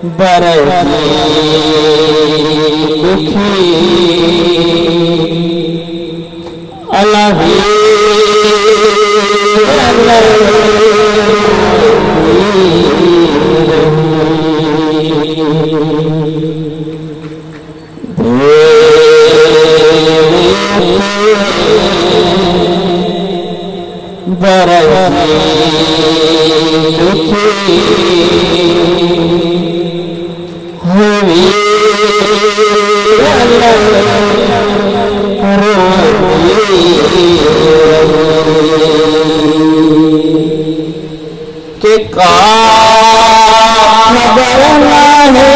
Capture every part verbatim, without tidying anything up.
برکی دکھی الہی برکی دکھی ہوئی کہ کام برنا ہے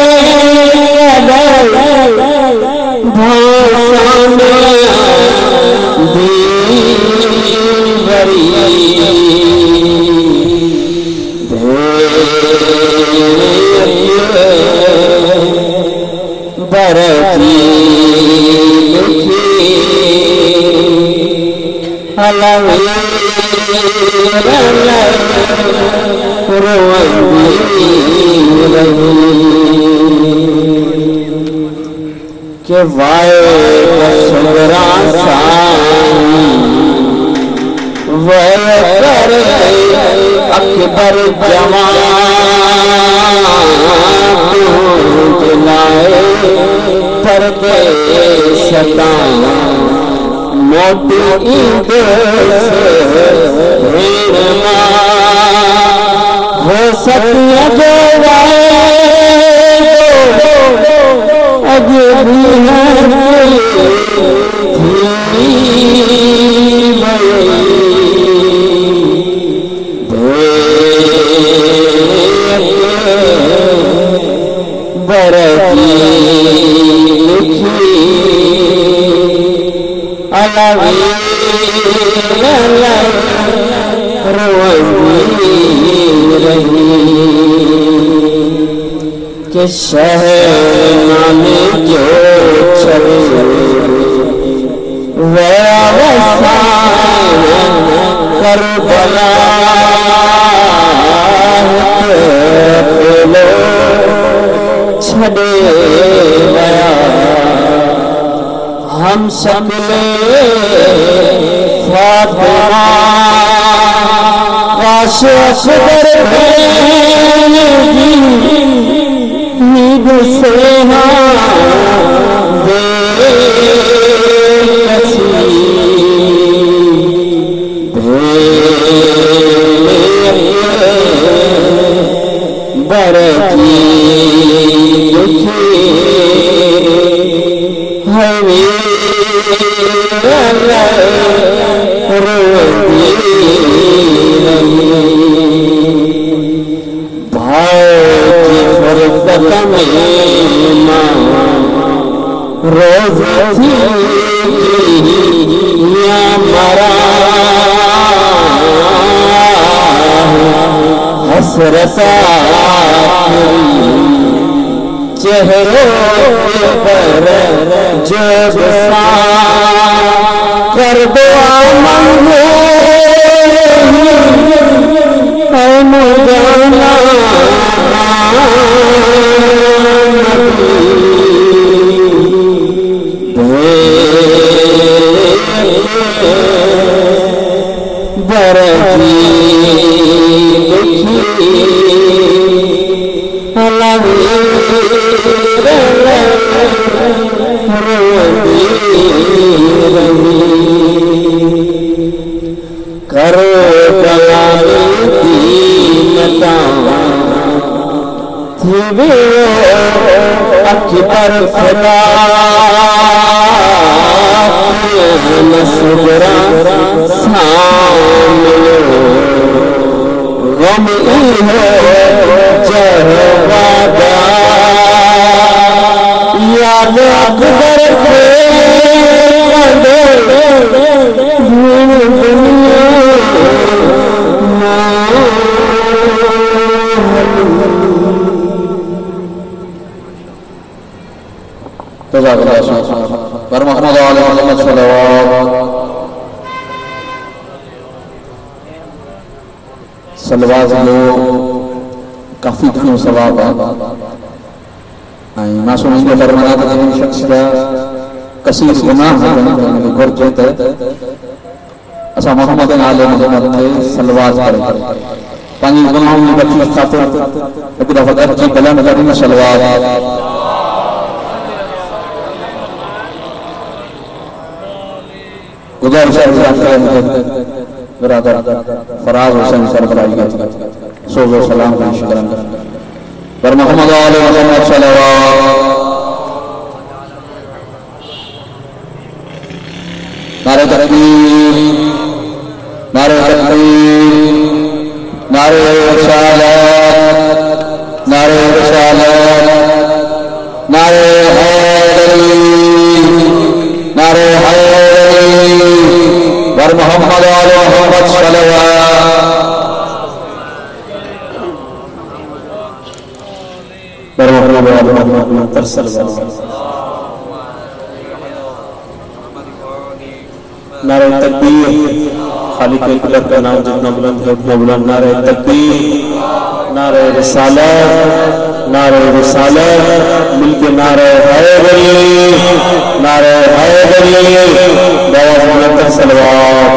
بھوسان دیوری برکی دکھی الہی کہ وائے بسوران سانی وائے کر اکبر جوان جلائے پردے ستان موٹی عید سے ہیرما ہو سکتی جو وائے اجبی ہے تھی برکی دکھی الہی روندی رہی کہ شہر نامی جو چلے وہ آوسان کربلا پھولو چھڑے گیا ہم شکل فاطمہ عاشق در بھیلی نیب سے ہاں بے کسی برکی دکھی ہوئی روندی رہی بھائی کی فرقت میں ماں روز تھی یا مرا حسرت چہروں پر جو بسان کر دعا منگو اے مجانا برکی دکھی الہی روندی رہی کرو بلائی دینتاں تھی وہ اکبر فدا نصبرا سامنے غم ای ہے جہوادا یاد اکبر کے کندے دین دنیا جزاک اللہ پر محمد علیہ محمد صلوات صلوات لو काफ़ी घणो सवाब आहे ऐं मासूम जो फरमाना त जंहिं शख़्स जा कसीर गुनाह हुजनि घुरिजे त असां मोहम्मद आले मोहम्मद ते सलवात करे पंहिंजी गुनाहनि जी बख़्शिश ख़ातिर हिकु दफ़ो अची बुलंद करीं सलवात गुजारिश है बिरादर फराज हुसैन सरबराही का सोज़ो सलाम का शुक्रान पर मोहम्मद आले मोहम्मद सल्लल्लाहु नारे तकबीर नारे तकबीर नारे रिसालत नारे रिसालत नारे हैदरी नारे हैदरी वर मोहम्मद आले मोहम्मद सल्लल्लाहु वर मोहम्मद आले मोहम्मद सल्लल्लाहु नारे तकबीर खालिक अकबर का नाम जितना बुलंद है उतना बुलंद नारे तकबीर नारे रिसालत नारे रिसालत मिलके नारे हैदरी नारे हैदरी बाबा मुनव्वर सलवात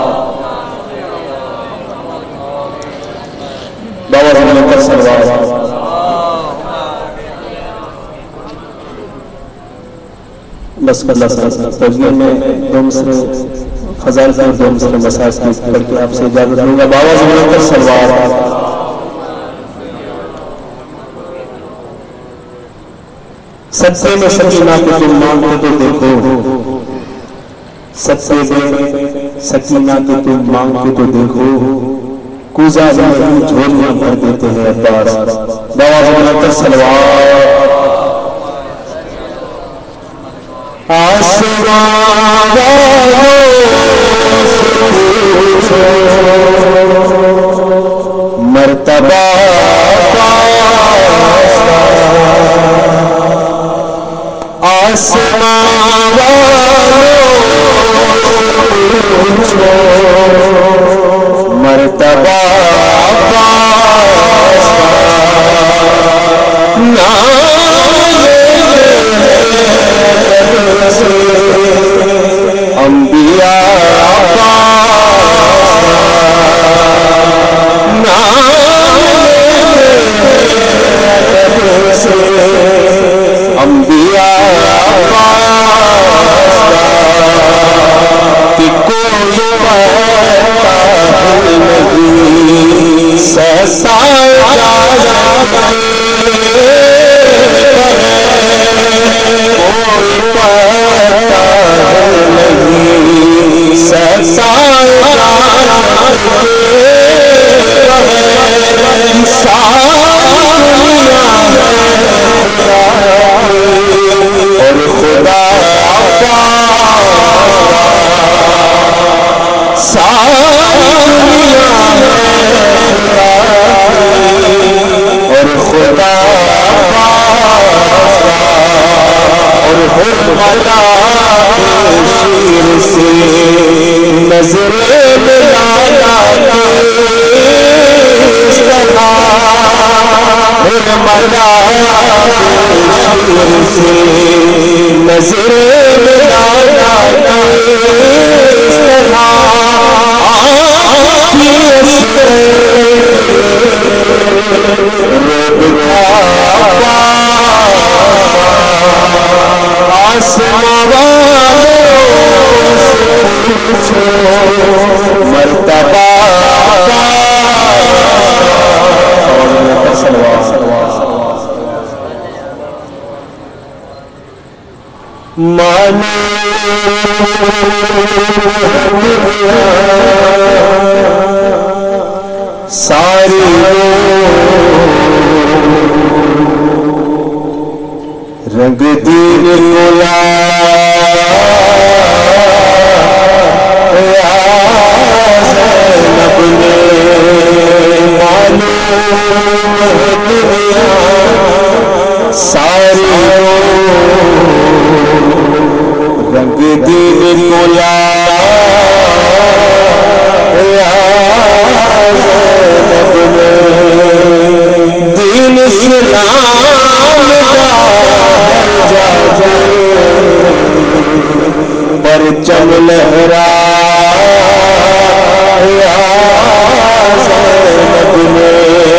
बाबा मुनव्वर सलवात बस अल्लाह तस्वीर में दो मिसरे फजाइल का दो मिसरे मसाज की करके आपसे इजाजत लूंगा बाबा मुनव्वर सलवात सच्चे में सकीना को तुम मांगते तो देखो सच्चे में सकीना को तुम मांगते तो देखो कूजा में झोलियां भर देते हैं अब्बास बाबा मुनव्वर सलवात आसमान मर्तबा आसमान मर्तबा अंबिया अंबिया कि कोई नहीं सहसा और खुदा सारी दुनिया और खुदा और हुर्मता शीर से नजरे मिलाना हुर्मता शीर से नजरे मिलाना मर्तबा मानो सारी रंग दीन गुला सारी रंग दीन गुला دین اسلام کا جا پرچم لہرا زینب میں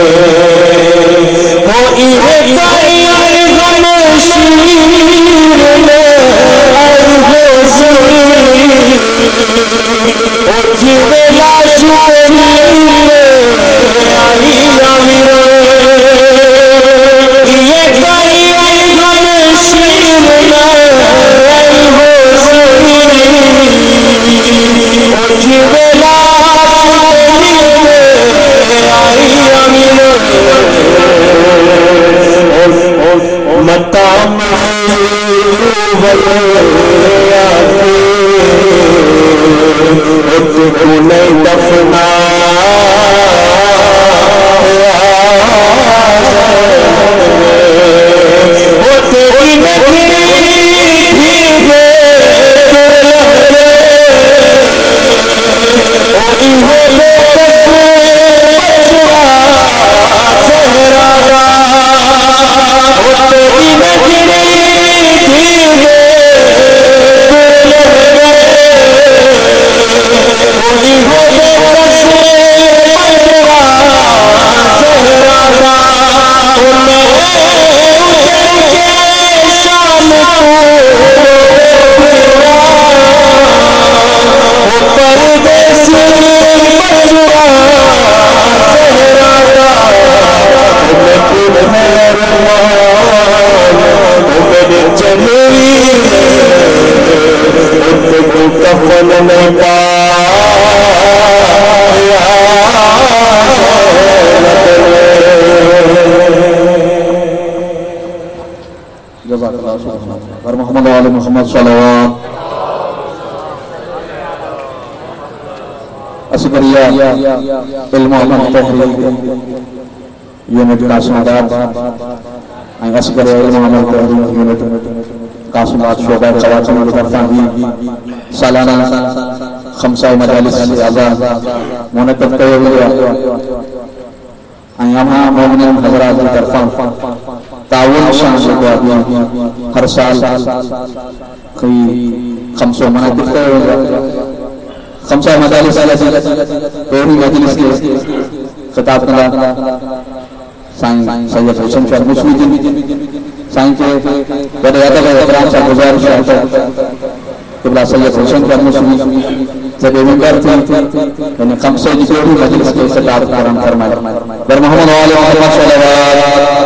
ہو ایرے کائی غم شیر میں آئی ہو زیر او جیوے لاشو نیر میں آئی آمیر یہ کائی غم شیر میں آئی ہو زیر او جیوے لاشو نیر میں آئی آمیر متام نہیں دفنا وہ تیری نگری تھی گے اور محمد علی محمد صلوات اسکریہ علم و تحریک یونٹ قاسم آباد اسکریہ علم و تحریک یونٹ قاسم آباد شعبہ خواتین کی طرفان بھی سالانہ خمسہ مجالس آزاد منعقد کرے ہوئے یہاں مومنین حضرات کی طرفان تعاون شامل کو ہر سال کئی خمسوں منعقد کرے ہوئے خمسہ مجالس پہلی مجلس کے خطاب کرنا سائن سید حسین شاہ مشوی جن سائن کے بڑے ادب احترام سے گزارش ہے قبلہ سید حسین شاہ مشوی جب منبر تھی یعنی خمسہ کی پہلی مجلس کے خطاب کرنا فرمائے در محمد علی محمد صلوات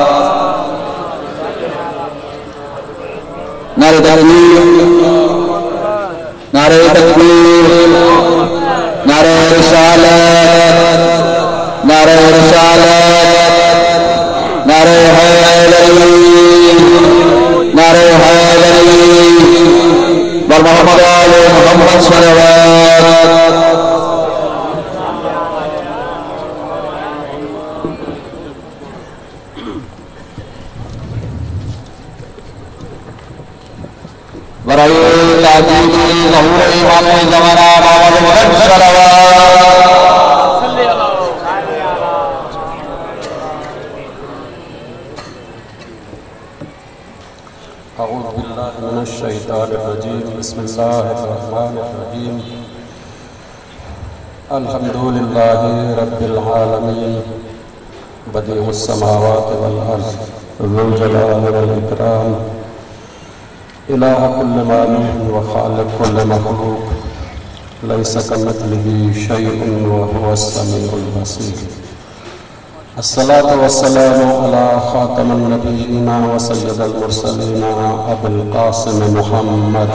نعرہ تکبیر نعرہ تکبیر نعرہ رسالت نعرہ رسالت نعرہ حیدری نعرہ حیدری بر محمد آل محمد صلوات برائی تعجیدی ظہور امام زمانہ محمد مرد صلوات اعوذ باللہ من الشیطان الرجیم بسم اللہ الرحمن الرحیم الحمدللہ رب العالمین بدیع السماوات والارض ذو الجلال والاکرام الہ کل معلوم وخالق کل مخلوق لیس کمثلہ شیء وهو السمیع البصیر الصلاة والسلام على خاتم النبیین وسید المرسلین ابو القاسم محمد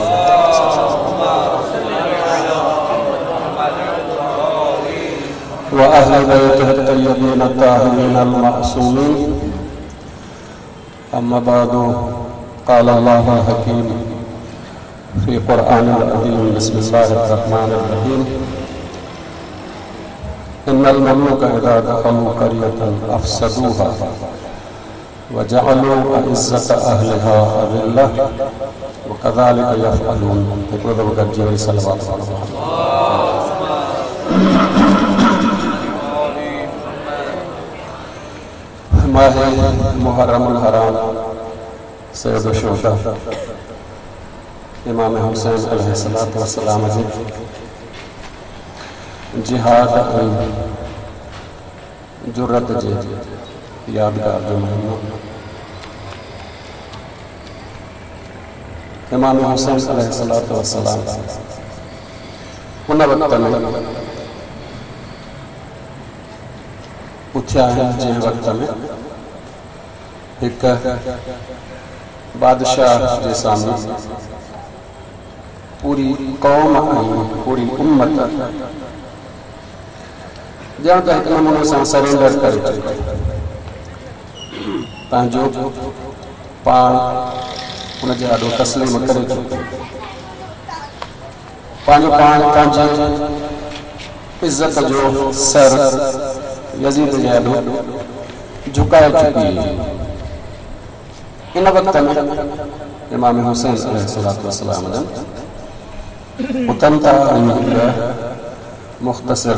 وأهل بيته الطيبين الطاهرين المعصومين أما بعد قال الله الحكيم في قرآن العظيم بسم الله الرحمن الرحيم إن الملوك إذا دخلوا قرية أفسدوها وجعلوا أعزة أهلها أذلة وكذلك يفعلون تقول ذلك الجيل صلوات الله ماہ محرم الحرام سید الشہداء امام حسین علیہ السلام جی جہاد جرت جی یادگار جو مہینہ امام حسین علیہ السلام ان وقت میں اٹھیا ہے جن وقت میں ایک بادشاہ کے سامنے پوری قوم آئی پوری امت جہاں تک نمونے سے سرینڈر کر چکے پانچو پان انہیں جہادو تسلیم کر چکے پانچو پان پانچے عزت جو سر یزید جہادو جھکائے چکی ہے ان وقت میں امام حسین علیہ السلام اتنتا مختصر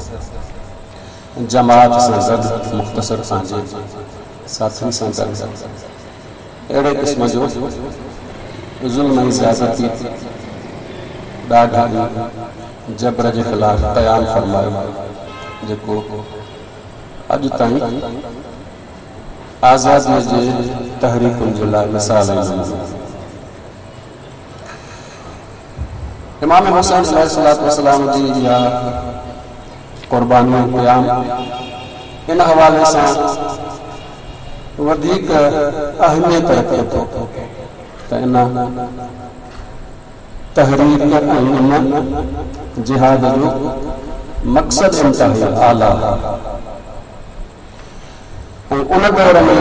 جماعت سے زد مختصر سانجے ساتھن سانجے ایڑے قسم جو ظلم زیادتی ڈاڑھا جبر کے خلاف قیام فرمائے جکو اج تائیں آزادی جے تحریک الجلائے مثال ہے امام حسین علیہ السلام جی یا قربانی قیام ان حوالے سے ودیک اہمیت رکھے تو ان تحریک ان جہاد جو مقصد انتہی اعلیٰ ان دور میں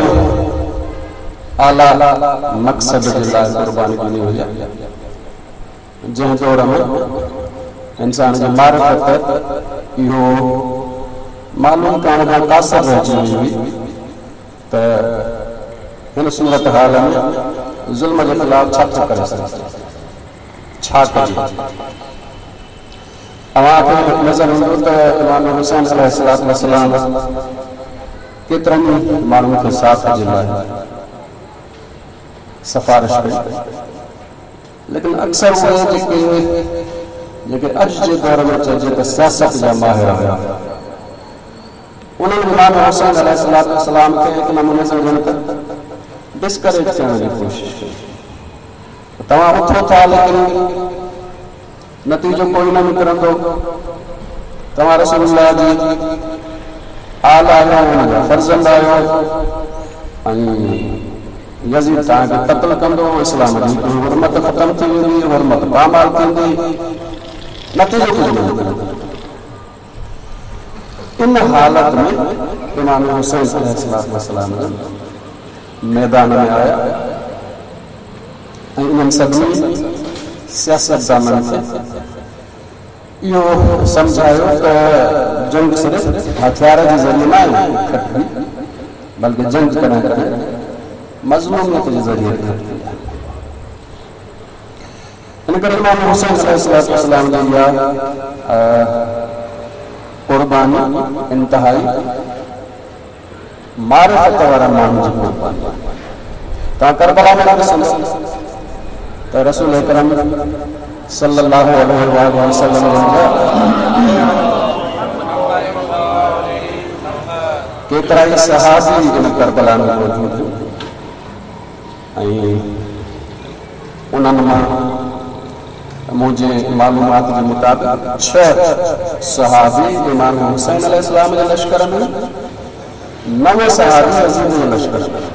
اعلیٰ مقصد جلائے قربانی کنی ہو جائے جن دور میں انسان جو معرفت یہ معلوم کرنے کا قاصر رہ چکی ہوئی تو ان صورت حال میں ظلم کے خلاف چھت کرے سکتے چھا کری اما کے نظر ہندو تو امام حسین علیہ السلام کترن معلوم کے ساتھ جلائے سفارش کرے لیکن اکثر وہ ہے کہ لیکن اج جے دور میں چاہیے کہ سیاست جا ماہر ہے انہوں نے امام حسین علیہ السلام کے ایک نمونے سے جنتا ڈسکریج کرنے کی کوشش کی تمام اتھو تھا لیکن نتیجہ کوئی نہ مکرم دو تمام رسول اللہ جی آل آیا ہوں فرزند آیا ہوں یزید تاں کے قتل کندو اسلام جی حرمت ختم تھی ہوئی حرمت پامال تھی ہوئی نتیجہ کچھ نہیں ان حالت میں امام حسین علیہ السلام میدان میں آیا ان صدمی سیاست دامن سے یہ سمجھائیو کہ جنگ صرف ہتھیارہ کی ذریعہ نہ ہے بلکہ جنگ کرنے کرنے مظلومیت کے ذریعے کرتی ہے ان کا امام حسین علیہ السلام نے قربانی انتہائی معرفت ورہ مانجی قربانی تا کربلا میں رسول تا رسول اکرم صلی اللہ علیہ وآلہ وسلم کہ ترائی صحابی ان کربلا میں موجود ہیں انہوں مجھے معلومات کے مطابق چھ صحابی امام حسین علیہ السلام کے لشکر میں نو صحابی عظیم کے لشکر میں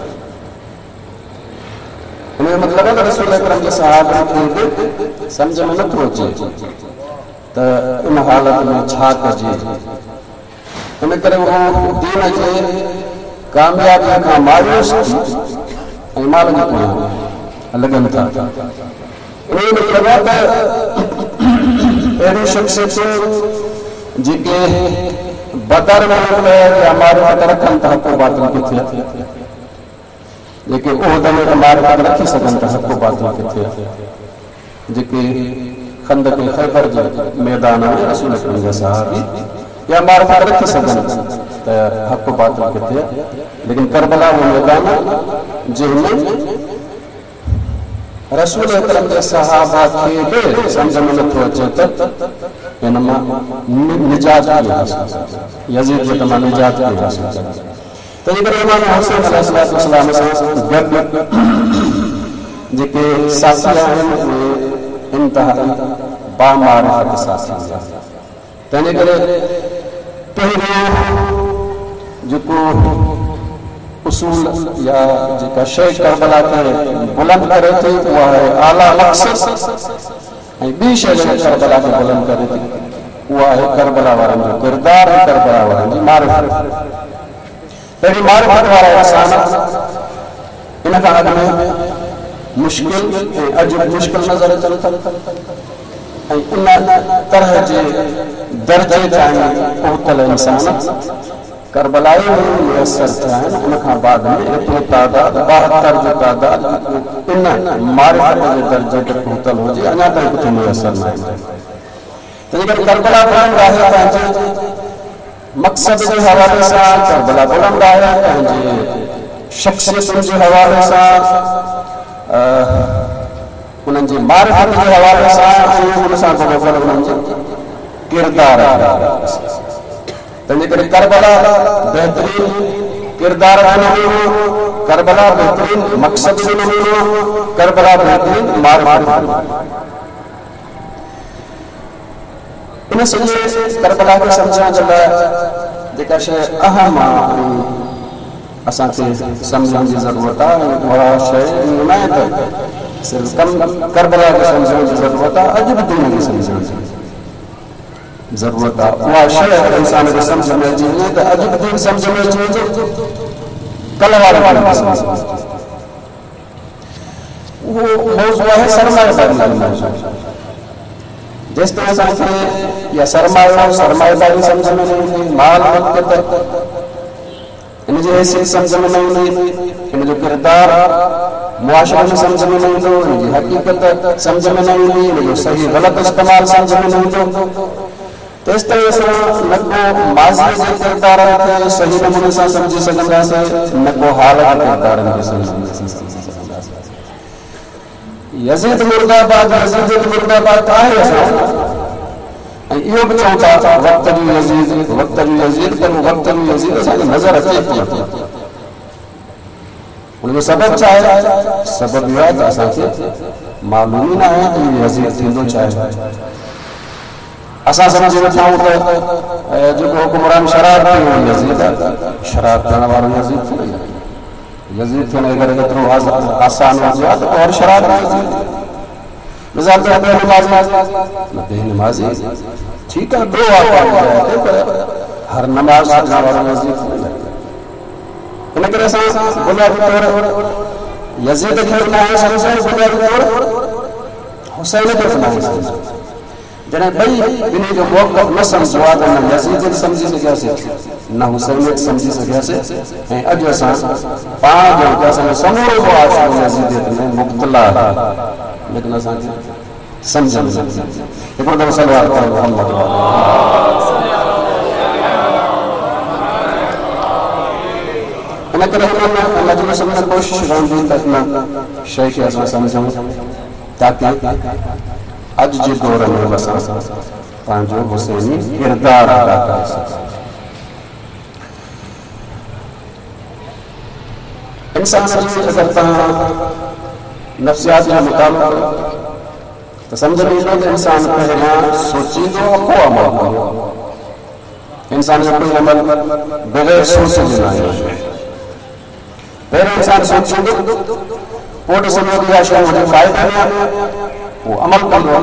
انہیں مطلب ہے کہ رسول اکرم کے صحابی کے سمجھ میں نہ پہنچے تو ان حالت میں چھا کر جی انہیں کرے وہ دین کے کامیابی کا مایوس تھی مال نہیں لگن تھا انہیں مطلب ہے ایڈی شخص سے جی کے بدر میں ہوتا ہے کہ ہمارے بدر کن تحق و باطل کے تھے لیکن اوہدہ میں ہمارے بدر رکھی سکن تحق و باطل کے تھے جی کے خندق خیبر جی میدان میں رسول اکرم کے صحابی یا معرفت رکھی سکن تو حق و باطل کتے لیکن کربلا وہ میدان جن میں رسول اکرم کے صحابہ کے بے سمجھ میں نتو اچھے تک انما نجات کی حاصل یزید کے تمام نجات کی حاصل تو یہ امام حسین علیہ السلام سے گرد جکے ساتھی ہیں انتہائی با معرفت ساتھی ہیں تو یہ کرے پہلے جو کو اصول یا جکا شیخ کربلا کے بلند کرے تھے وہ ہے اعلیٰ مقصد بی شیخ کربلا کے بلند کرے تھے وہ ہے کربلا وارن جو کردار کربلا وارن جی معرفت پہلی معرفت وارا انسان انہا آدم مشکل عجب مشکل نظر چلتا انہا طرح جے درجے جائیں پہتل انسان کربلائی میں میسر جائیں انہا بعد میں اتنے تعداد باہتر جو تعداد انہا معرفت جے درجے کے پہتل ہو جائے انہا تک کچھ میسر نہ تو یہ کربلا بلند راہے پہنچے مقصد کے حوالے سے کربلا بلند راہے پہنچے شخصیت کے حوالے سے انہوں جی معرفت کے حوالے سے انہوں سے انہوں جی کردار تو یہ کربلا بہترین کردار نہیں ہو کربلا بہترین مقصد نہیں ہو کربلا بہترین معرفت انہیں سنجھے کربلا کے سمجھنا چلا دیکھا شے اہم اساں کے سمجھن کی ضرورت ہے وہ شے نمایت صرف کم کربلا کے سمجھن کی ضرورت ہے عجب دین کی سمجھن کی ضرورت ہے وہ شے انسان کے سمجھ میں چاہیے تو عجب دین سمجھ میں چاہیے کلوار والا وہ موضوع ہے سرمایہ داری کا موضوع جس طرح سے یا سرمایہ سرمایہ داری سمجھ میں نہیں مال ملکت انہیں جو حیثیت سمجھ میں نہیں انہیں جو کردار معاشرہ میں سمجھ میں نہیں دو انہیں جو حقیقت سمجھ میں نہیں انہیں جو صحیح غلط استعمال سمجھ میں نہیں دو تو اس طرح سے نکو ماضی سے کردار آتے صحیح نمونے سے سمجھی سکندہ سے نکو حالت کردار آتے سمجھی سکندہ سے یزید مردہ بات یزید مردہ بات آئے ایسا یہ بچاؤں تھا وقت جو یزید وقت جو یزید کرو وقت جو یزید ایسا نظر رکھے کیا انہوں نے سبب چاہے سبب یاد ایسا کہ معلومی نہ ہے کہ یزید تیندو چاہے ایسا سمجھے میں چاہوں کہ جو حکمران شراب کی ہوں یزید شراب کرنا والوں یزید تھی یزید تھی اگر اترو آسان ہو جائے تو اور شراب ہے یزید نظام سے بے نمازی بے نمازی ٹھیک ہے دو آقا ہر نماز کرنا والا یزید انہیں کہ ایسا بنیادی طور یزید کھیلنا ہے سمجھے بنیادی طور حسین کھیلنا ہے سمجھے جنہیں بھئی انہیں جو موقف نہ سمجھوا دے نہ یزید سمجھی سے کیسے نہ حسین سمجھی سے کیسے ہیں اج ایسا پانچ جو کیسے سمور کو عاشق یزید میں مبتلا ہے لیکن ایسا سمجھا نہیں ایک مرتبہ صلی اللہ علیہ محمد انہیں کہ رحمہ اللہ جو سمجھا کوشش راندین تک میں شیخ ایسا سمجھا تاکہ اج جی دور میں بسا پانچوں حسینی کردار آتا ہے انسان عجیب کرتا ہے نفسیات کے مطابق تو سمجھ لیجیے کہ انسان پہلا سوچی دو کو عمل کرو انسان جو کوئی عمل بغیر سوچ لینا ہے پہلے انسان سوچی دو پوٹ سمجھ دیا شاید مجھے فائدہ نہیں وہ عمل کر دو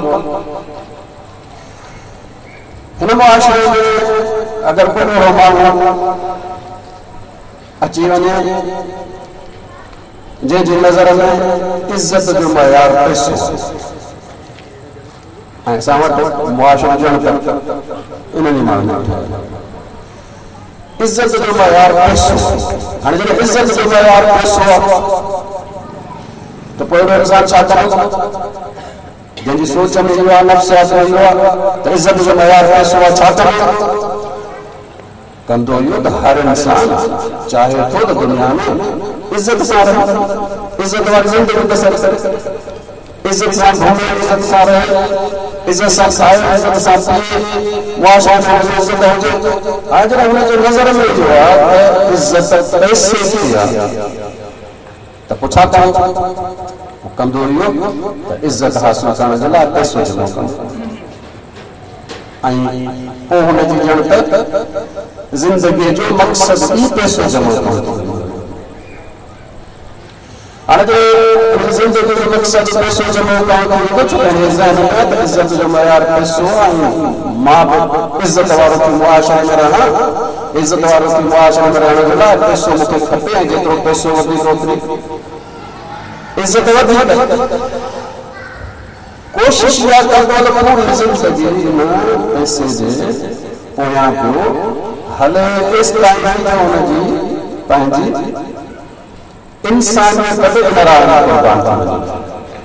انہیں معاشرے میں اگر کوئی رومان اچھی ہونے جے جی نظر میں عزت جو معیار پیسو ایسا معاشرہ جو انہیں نہیں ماننا عزت جو معیار پیسو ہاں جب عزت جو معیار پیسو تو کوئی انسان چاہتا ہے جن جی سوچ میں ہوا نفسیات میں ہوا تو عزت جو معیار پیسو چاہتا ہے कंदो इहो त हर इंसान चाहे थो त दुनिया में इज्जत सां रहे, इज्जत वारी ज़िंदगी बसर करे, इज्जत सां घुमे, इज्जत सां रहे, इज्जत सां खाए, इज्जत सां पिए, मुआशरे में इज्जत हुजे। आज हुन जे नज़र में जो आहे त इज्जत पैसे जी आहे, त पुछा थो कंदो इहो त इज्जत हासिल करण जे लाइ पैसो जमा कंदो, ऐं पोइ हुनजी ॼण त ज़िंदगी जो मक़सद ई पैसो जमा करणु। हाणे जो ज़िंदगी जो मक़सद पैसो जमा करणु कुझु पंहिंजे ज़हन में त इज़त जो मयार पैसो ऐं मां बि इज़त वारो थी मुआशरे में रहां, इज़त वारो थी मुआशरे में रहण जे लाइ पैसो मूंखे खपे, ऐं जेतिरो पैसो वधीक ओतिरी इज़त वधीक। कोशिश इहा कंदो त पूरी ज़िंदगी में पैसे जे पोयां पियो हले, इस ताईं जो हुनजी पंहिंजी इंसानियत ते नाराज़ कुर्बान थी।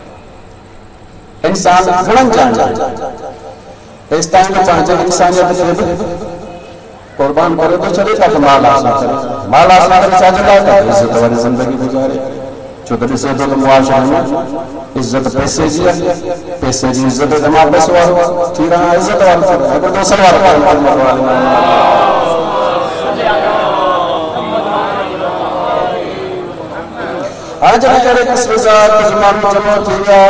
इंसान घणनि जाने इस ताईं जो पंहिंजे इंसानियत खे बि कुर्बान करे थो छॾे त माल हासिल करे, माल हासिल करे छाजे लाइ त इज़त वारी ज़िंदगी गुज़ारे। छो त ॾिसे थो त मुआशरे में इज़त पैसे जी आहे, पैसे जी इज़त जमा पैसो वारो थी रहा, इज़त वारो थी रहा। हिकिड़ो सवाल आहे आज करे किस्म जा कुछ माण्हू जमा थी विया,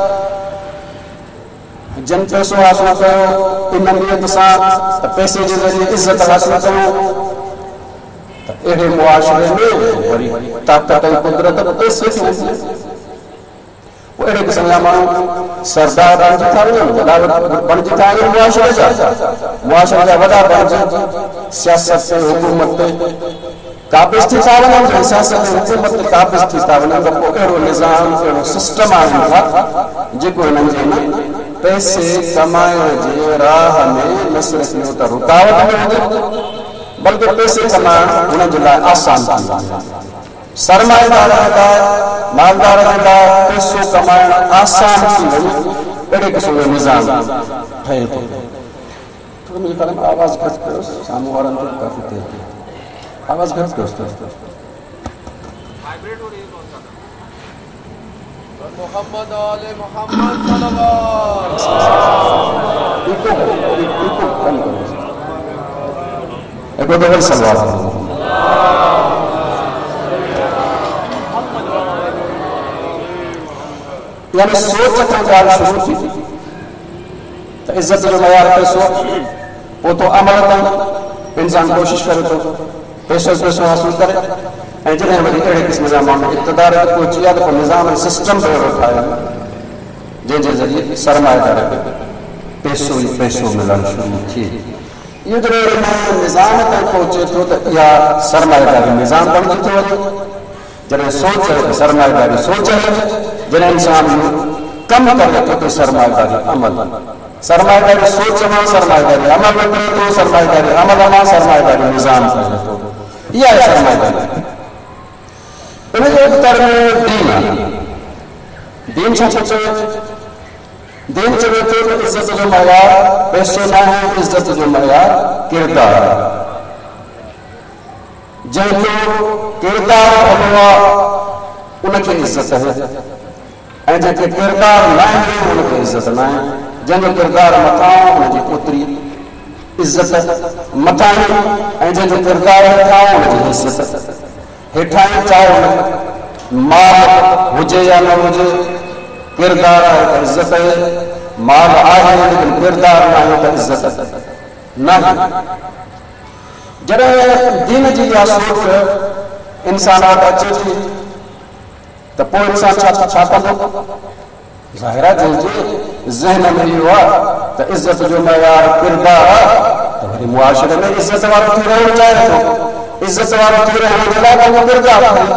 जन पैसो हासिल कयो इन नियत सां त पैसे जे ज़रिए इज़त हासिल कयो, त अहिड़े मुआशरे में वरी ताक़त ऐं कुदरत पैसे जी हूंदी। अहिड़े क़िस्म जा माण्हू सरदार बणिजी था वञनि, वॾा बणिजी था वञनि मुआशरे जा, मुआशरे जा वॾा बणिजी सियासत ते हुकूमत ते काबिज़ थी था वञनि, सियासत ऐं हुकूमत ते काबिज़ थी था वञनि, त पोइ अहिड़ो निज़ाम अहिड़ो सिस्टम आणनि था जेको हिननि जे में पैसे कमाइण जे राह में न सिर्फ़ इहो त रुकावट में हुजे, बल्कि पैसे कमाइण हुननि जे लाइ आसान थी वञे। सरमाएदार लाइ, मालदार लाइ पैसो कमाइण आसान थी वञे, अहिड़े क़िस्म जो निज़ाम ठहे थो। मुंहिंजे ख़्याल में आवाज़ घटि कयो, साम्हूं वारनि खे काफ़ी तेज़ कयो, आवाज़ घटि कयो। मोहम्मद आले मोहम्मद सल्लल्लाहु इको इको कम करो, एको दफ़ा सवाल यानी सोच खां ॻाल्हि शुरू थी त इज़त जो मयार पैसो, पोइ तो अमल ताईं इंसान कोशिश करे थो पैसो पैसो हासिल करे, ऐं जॾहिं वरी अहिड़े क़िस्म जा माण्हू इक़्तिदार ते पहुची विया त पोइ निज़ाम सिस्टम पे ठाहे जंहिंजे ज़रिए सरमाएदार खे पैसो ई पैसो मिलणु शुरू थिए। इहो जॾहिं निज़ाम ताईं पहुचे थो त इहा सरमाएदारी निज़ाम बणिजी थो वञे। जॾहिं सोच है सरमाएदारी सोच है, जॾहिं इंसान कम करे थो त सरमाएदारी अमल, सरमाएदारी सोच मां सरमाएदारी अमल में करे थो, सरमाएदारी अमल मां सरमाएदारी निज़ाम ठहे थो। इहा आहे सरमाएदारी। इन जो उत्तर में दीन आहे। दीन छा चवे? दीन चवे थो त इज़त जो मयार पैसो न आहे, इज़त जो मयार किरदार आहे। जंहिंजो किरदार भलो आहे उनखे इज़त आहे, ऐं जंहिंखे किरदार न आहे उनखे इज़त न आहे। जंहिंजो किरदार मथां उनजी ओतिरी इज़त मथां, ऐं जंहिंजो किरदार हेठां उनजी इज़त हेठां। चाहे माल हुजे या न हुजे, किरदार आहे त इज़त आहे। माल आहे लेकिन किरदार न आहे त इज़त न आहे। जॾहिं दीन जी इहा सोच इंसान वटि अचे थी त पोइ इंसान छा छा कंदो? ज़ाहिर आहे जंहिंजे ज़हन में इहो आहे त इज़त जो मयार किरदार आहे त वरी मुआशरे में इज़त वारो थी रहणु चाहे थो। इज़त वारो थी रहण जे लाइ पंहिंजो किरदार ठाहे,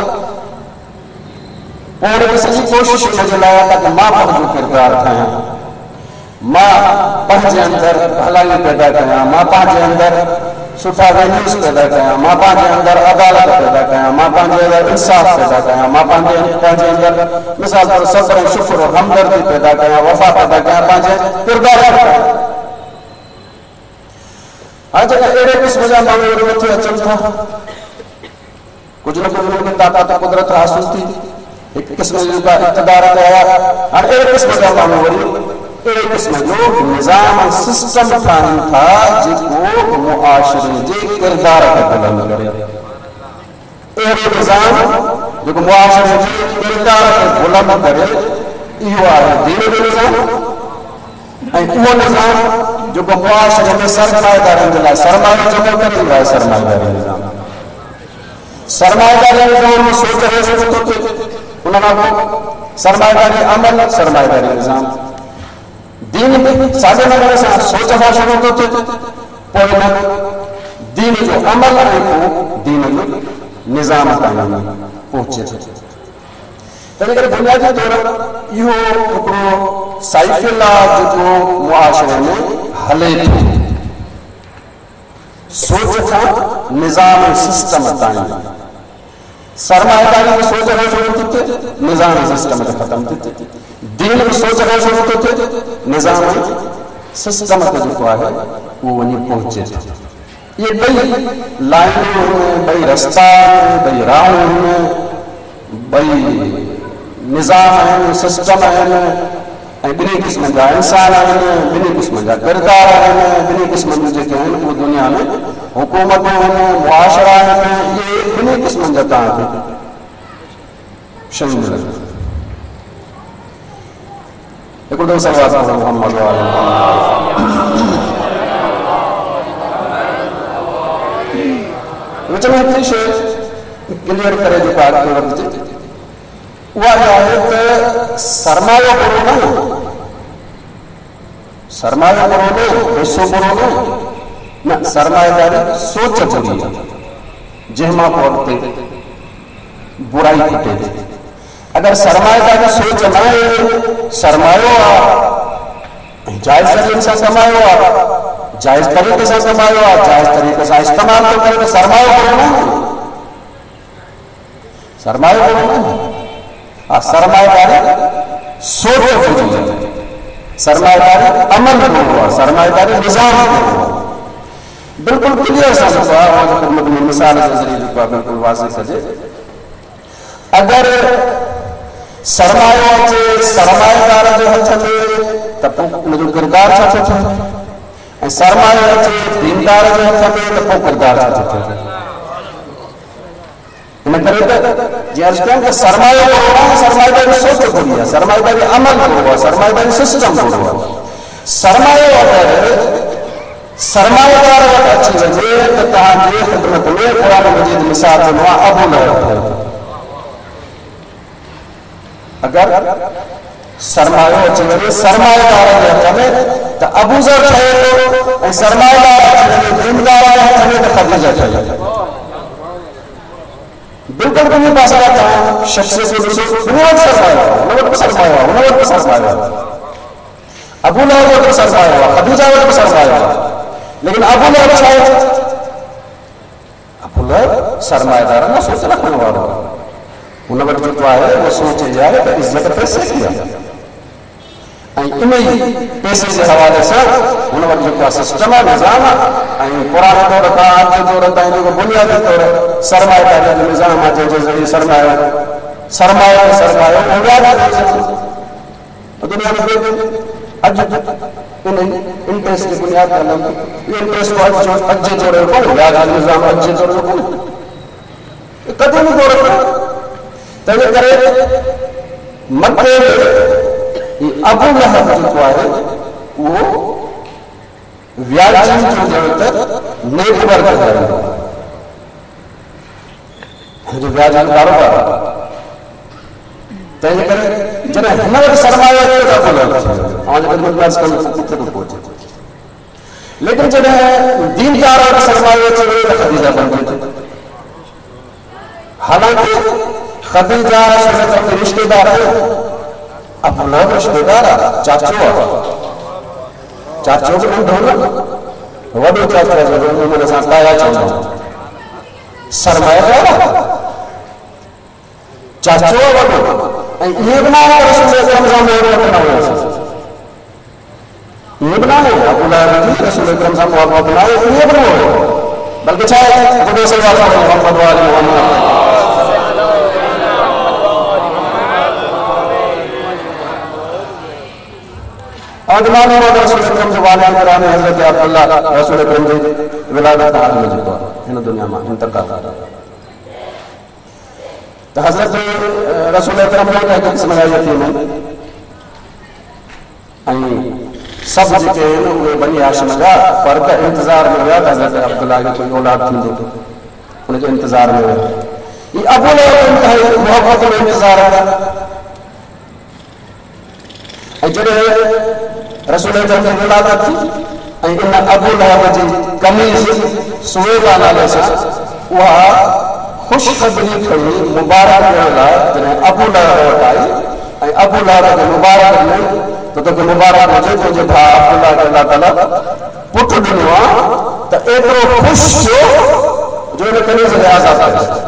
पोइ हुनखे सॼी कोशिश हुनजे लाइ आहे त मां पंहिंजो किरदार ठाहियां, मां पंहिंजे अंदरि भलाई पैदा कयां, मां पंहिंजे अंदरि सुठा वैल्यूज़ पैदा कयां, मां पंहिंजे अंदरि अदालत पैदा कयां, मां पंहिंजे अंदरि इंसाफ़ पैदा कयां, मां पंहिंजे पंहिंजे अंदरि मिसाल तौर सब्र ऐं शुक्र और हमदर्दी पैदा कयां, वफ़ा पैदा कयां, पंहिंजे किरदार ठाहियां। آج اڑے قسم جا مانگ متھے اچن تھا کچھ نہ کچھ ان طاقت قدرت حاصل تھی ایک قسم کا اقتدار آیا اور اڑے قسم جا مانگ اڑے قسم جو نظام سسٹم ٹھاہن تھا جو معاشرے جے کردار کے بلند کرے اڑے نظام جو معاشرے جے کردار کے بلند کرے یہ ہے دین جو نظام وہ نظام جو معاشرے میں سرمایہ داروں کے لیے سرمایہ جمع کرنے والا سرمایہ داری نظام سرمایہ داری نظام میں سوچ رہے سوچتے انہوں نے سرمایہ داری عمل سرمایہ داری نظام دین میں سادے نمبر سے سوچ رہا شروع ہوتے پوئے دین جو عمل ہے وہ دین جو نظام تعلیم پہنچے تنظر بنیادی طور یہ سائیکل جو معاشرے میں ہلے تھی سوچ تھا نظام سسٹم تعلیم سرمایہ داری میں سوچ رہے شروع تھے نظام سسٹم کے ختم تھے دین میں سوچ رہے شروع تھے نظام سسٹم کے جو ہے وہ وہیں پہنچے تھے یہ بئی لائنوں میں بئی رستہ میں بئی راہوں میں بئی نظام ہے سسٹم ہے بنی قسم جا انسان ہے بنی قسم جا کردار ہے بنی قسم جو وہ دنیا میں حکومت ہیں معاشرہ ہے یہ بنی قسم جاتا ہے شامل ہے ایک دو صلوات محمد وچ میں اتنی شے کلیئر کرے جو بات کے وقت وہ ہے کہ سرمایہ کرو نا سرمایہ کرو نا حصوں کرو نا نہ سرمایہ داری سوچ چلی جہما پورتے برائی کٹے اگر سرمایہ داری سوچ نہ ہے سرمایہ جائز طریقے سے کمائے جائز طریقے سے کمائے جائز طریقے سے استعمال تو کرے تو سرمایہ کرو نا سرمایہ کرو نا سرمایہ داری سوچ چلی سرمایہ داری عمل ہوا سرمایہ داری نظام ہوا بالکل کلیئر سمجھا اور خدمت میں مثال کے ذریعے کو بالکل واضح سجے اگر سرمایہ کے سرمایہ دار جو ہتھ میں تب جو کردار چاہتے تھے سرمایہ کے دیندار جو ہتھ میں تب کردار چاہتے تھے میں کرے جی عرض کیا کہ سرمایہ ہوا سرمایہ داری سوچ کو دیا سرمایہ داری عمل ہوا سرمایہ داری سسٹم ہوا سرمایہ اگر سرمایہ دار وقت اچھی وجہ تو تاہاں جی خدمت میں قرآن مجید مثال جنوہ ابو لہب ہے اگر سرمایہ اچھی وجہ سرمایہ دار وقت میں تو ابو ذر ہے سرمایہ دار اچھی وجہ دیندار وقت میں تو خدیجہ ہے بالکل بھی پاس آتا ہے شخص سے نوٹ سرمایہ نوٹ سرمایہ نوٹ سرمایہ ابو لہب کو سرمایہ خدیجہ کو سرمایہ لیکن ابو لہب چاہے ابو لہب سرمایہ دار نہ سوچ رکھنے والا انہوں نے جو ہے وہ سوچے جائے تو عزت پیسے کیا انہیں پیسے سے حوالے سے انہوں نے جو سسٹم ہے نظام ہے قرآن طور کا آج جو رہتا ہے انہوں بنیادی طور سرمایہ کا جو نظام ہے جو ذریعے سرمایہ سرمایہ سرمایہ دنیا میں اج انہیں انٹریسٹ کی بنیاد کا نام یہ انٹریسٹ کو اجے جوڑے کو بیاج نظام اجے جوڑے کو قدر نہیں دور رکھا تو یہ کرے مکے ابو لہب جو ہے وہ ویاجی جو جڑتا نیک بر کر رہا ہے جو ویاجی کاروبار تو یہ کرے جنہیں ہمارے سرمایہ جو ابو لہب آج اگر مجلس کا مطلب تو پہنچے لیکن جنہیں دین دار اور سرمایہ جو ہے خدیجہ بن گئے حالانکہ خدیجہ سنت کے رشتہ دار ہے ابو لہب رشتہ دار چاچو چاچو کو ڈھولا وڈو چاچو جو انہوں نے ساتھ لایا چاہتا سرمایہ دارا چاچو وڈو یہ بنا رسول اللہ صلی اللہ علیہ وسلم یہ بنائے ابو لہب کی رسول اکرم صاحب محبت بنائے یہ بنائے بلکہ چاہے خود سے والا محمد والی محمد آدمان محمد رسول اکرم سے والی اکرام حضرت عبداللہ رسول اکرم سے ولادت آدم میں جتا ہے دنیا میں انتقال تو حضرت رسول اکرم نے کہا کہ کس میں یتیم ہے سب جتے ہیں بنی ہاشم کا فرق انتظار میں ہوا حضرت عبداللہ کی کوئی اولاد تھی دیتے انہیں کے انتظار میں ہوا یہ ابو لہب انتہائی محبت میں انتظار ہے جڑے رسول اکرم کی ولادت تھی ان ابو لہب جی قمیص سویبا نالے سے وہ خوش خبری کھڑی مبارک رہا جنہیں ابو لہب وٹائی ابو لہب کے مبارک میں تو تو مبارک ہو جائے تجھے بھا عبداللہ کے اللہ تعالیٰ پٹ دنوا تو ایترو خوش چھو جو انہیں کنیز نے آزاد کرے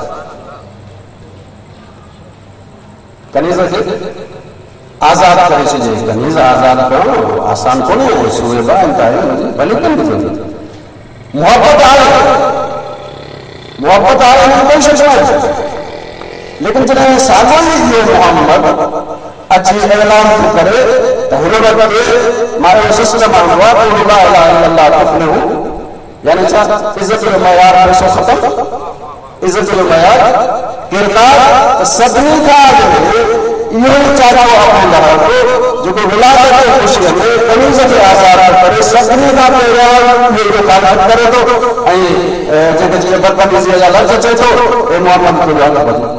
کنیز نے آزاد کرے سے جائے کنیز آزاد کرو آسان کو نہیں ہے سوئے با انتہائی بلی کنیز نے محبت آئے محبت آئے نہیں کوئی شخص ہے لیکن جنہیں سالانی یہ محمد اچھی اعلان کرے تو حضرت کے مارے سسٹم ہوا تو لا الہ الا اللہ تفلحو یعنی چاہ عزت المعیار پیسو ختم عزت المعیار کردار صدری کا آگے یہ چاہتا ہوا اپنے لہا جو کہ ولادت کے خوشی ہے کنیزت آزاد کرے صدری کا پیغام یہ جو قانت کرے تو جیسے جیسے بدبندی یا لفظ چاہے تو اے محمد کو لہا بدل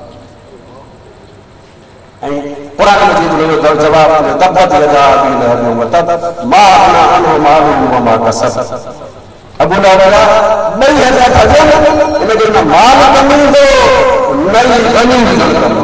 قرآن مجید نے جواب دیا تبت یدا ابی لہب وتب ما اغنی عنہ مالہ وما کسب ابو لہب نہیں ہے بھجن لیکن نہ مال کمی ہو نہیں غنی کمی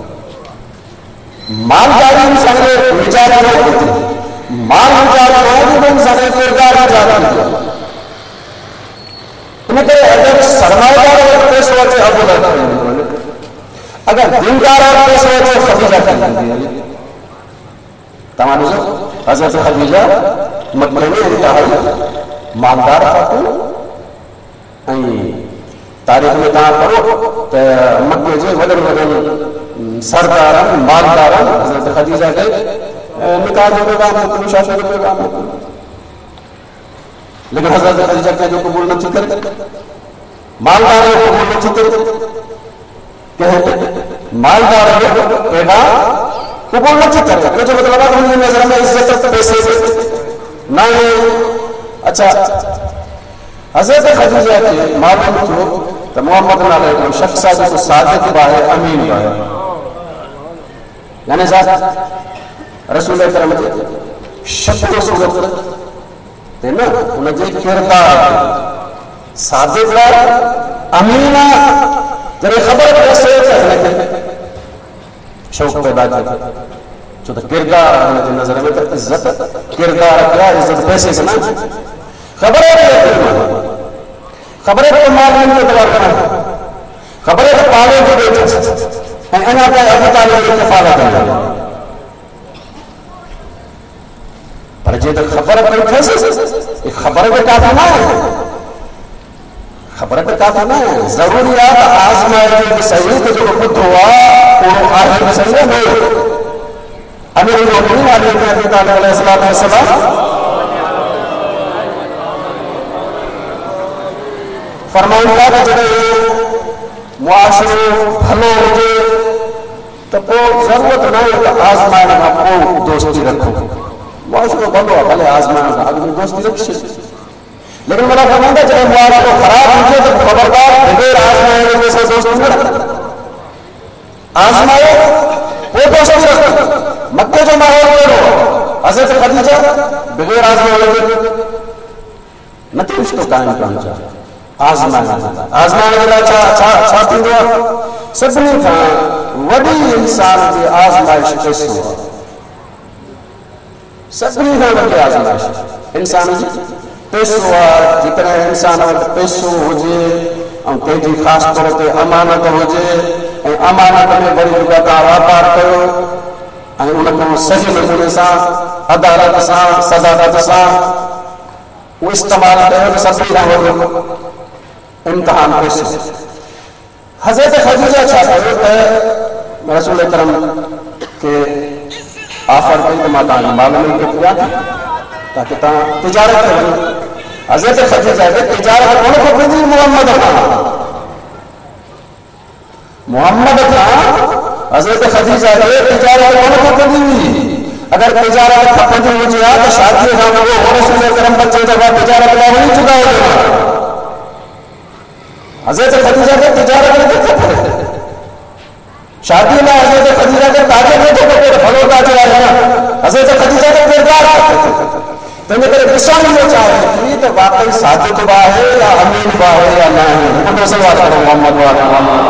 مالداری انسان نے مجاز نہیں ہوتی مال مجاز نہیں ہوتی انسان نے کردار مجاز نہیں ہوتی انہیں کہ اگر سرمایہ دار پیسے ہوتے ابو لہب اگر دیندار اور پیسے ہوتے خدیجہ کرتی تمام حضرت خدیجہ مکہ میں انتہائی مالدار خاتون تاریخ میں کہاں پڑھو تو مکہ جو وڈر وڈر سرداران مالداران حضرت خدیجہ کے نکاح جو پیغام ہوتے شاشہ جو پیغام ہوتے لیکن حضرت خدیجہ کے جو قبول نہ چکر مالداروں کو قبول نہ چکر مالدار پیغام قبول نہ چکر ہے جو مطلب ہے کہ نظر میں عزت پیسے نہ اچھا حضرت خدیجہ کے معلوم تو تو محمد علیہ وسلم شخص جو صادق باہر امین باہر یعنی ذات رسول اکرم کے شکل و صورت تے نا انہیں جو کردار صادق باہر امین جب خبر پیسے چاہتے شوق پیدا کرتا جو تو کردار ہمیں نظر میں تو عزت کردار کیا عزت پیسے سے نا خبر ہے خبر ہے کہ معلوم کے دوار کرنا خبر ہے کہ پالے کے بیٹے انا کا ابو طالب کے کفالہ کرنا پر جے تو خبر ہے کہ خبر ہے کہ کافی نہ ہے خبر پر کافی نہ ہے ضروریات آزمائے کی صحیح کہ جو خود ہوا وہ آخر میں صحیح نہیں امیر المومنین علیہ السلام فرمائے کہ جب معاشرے بھلو ہوئے تو ضرورت نہ ہے کہ آزمائے کا کو دوستی رکھو معاشرے بھلو بھلے آزمائے کا اگر دوستی رکھشے لیکن میرا فرمانا جب معاشرے کو خراب ہوئے تو خبردار بغیر آزمائے کے جیسے دوست نہ رکھتا آزمائے وہ دوست رکھتا مکہ جو ماحول میں ہو حضرت خدیجہ بغیر آزمائے نتیج کو قائم کرنا چاہتا آزمائے آزمائے والا چھاتی دعا سبنی تھا وڈی انسان کی آزمائش کیسے ہوا سبنی تھا وڈی آزمائش انسان جی پیسو جتنا انسان پیسو ہو جائے اور تیجی خاص طور پہ امانت ہو جائے امانت میں بڑی جگہ کا واپار کرو ان کو صحیح نمونے سے عدالت سان صداقت سان وہ استعمال کयो سڀني کان وڏو امتحان پیش حضرت خدیجہ छा कयो त रसूल करम के ऑफर कई त मां तव्हांखे माल में ॾेई ॾियां ताकि तव्हां तिजारत ते वञो حضرت خدیجہ खे तिजारत कोन खपंदी मुहम्मद खां मुहम्मद खां حضرت خدیجہ खे तिजारत कोन खपंदी اگر तिजारत खपंदी हुजे हा त शादीअ खां पोइ रसूल करम बचे दफ़ा तिजारत लाइ वञी चुका हुजनि حضرت خدیجہ खे तिजारत नथी खपे शादी में हज़रत खदीजा के ताजे में तो कोई फलो का चला है हज़रत खदीजा के किरदार तो मैं करे विश्वास में चाहे कि तो वाकई सादिक बा है या अमीन बा है या नहीं उनको सवाल करो मोहम्मद वाला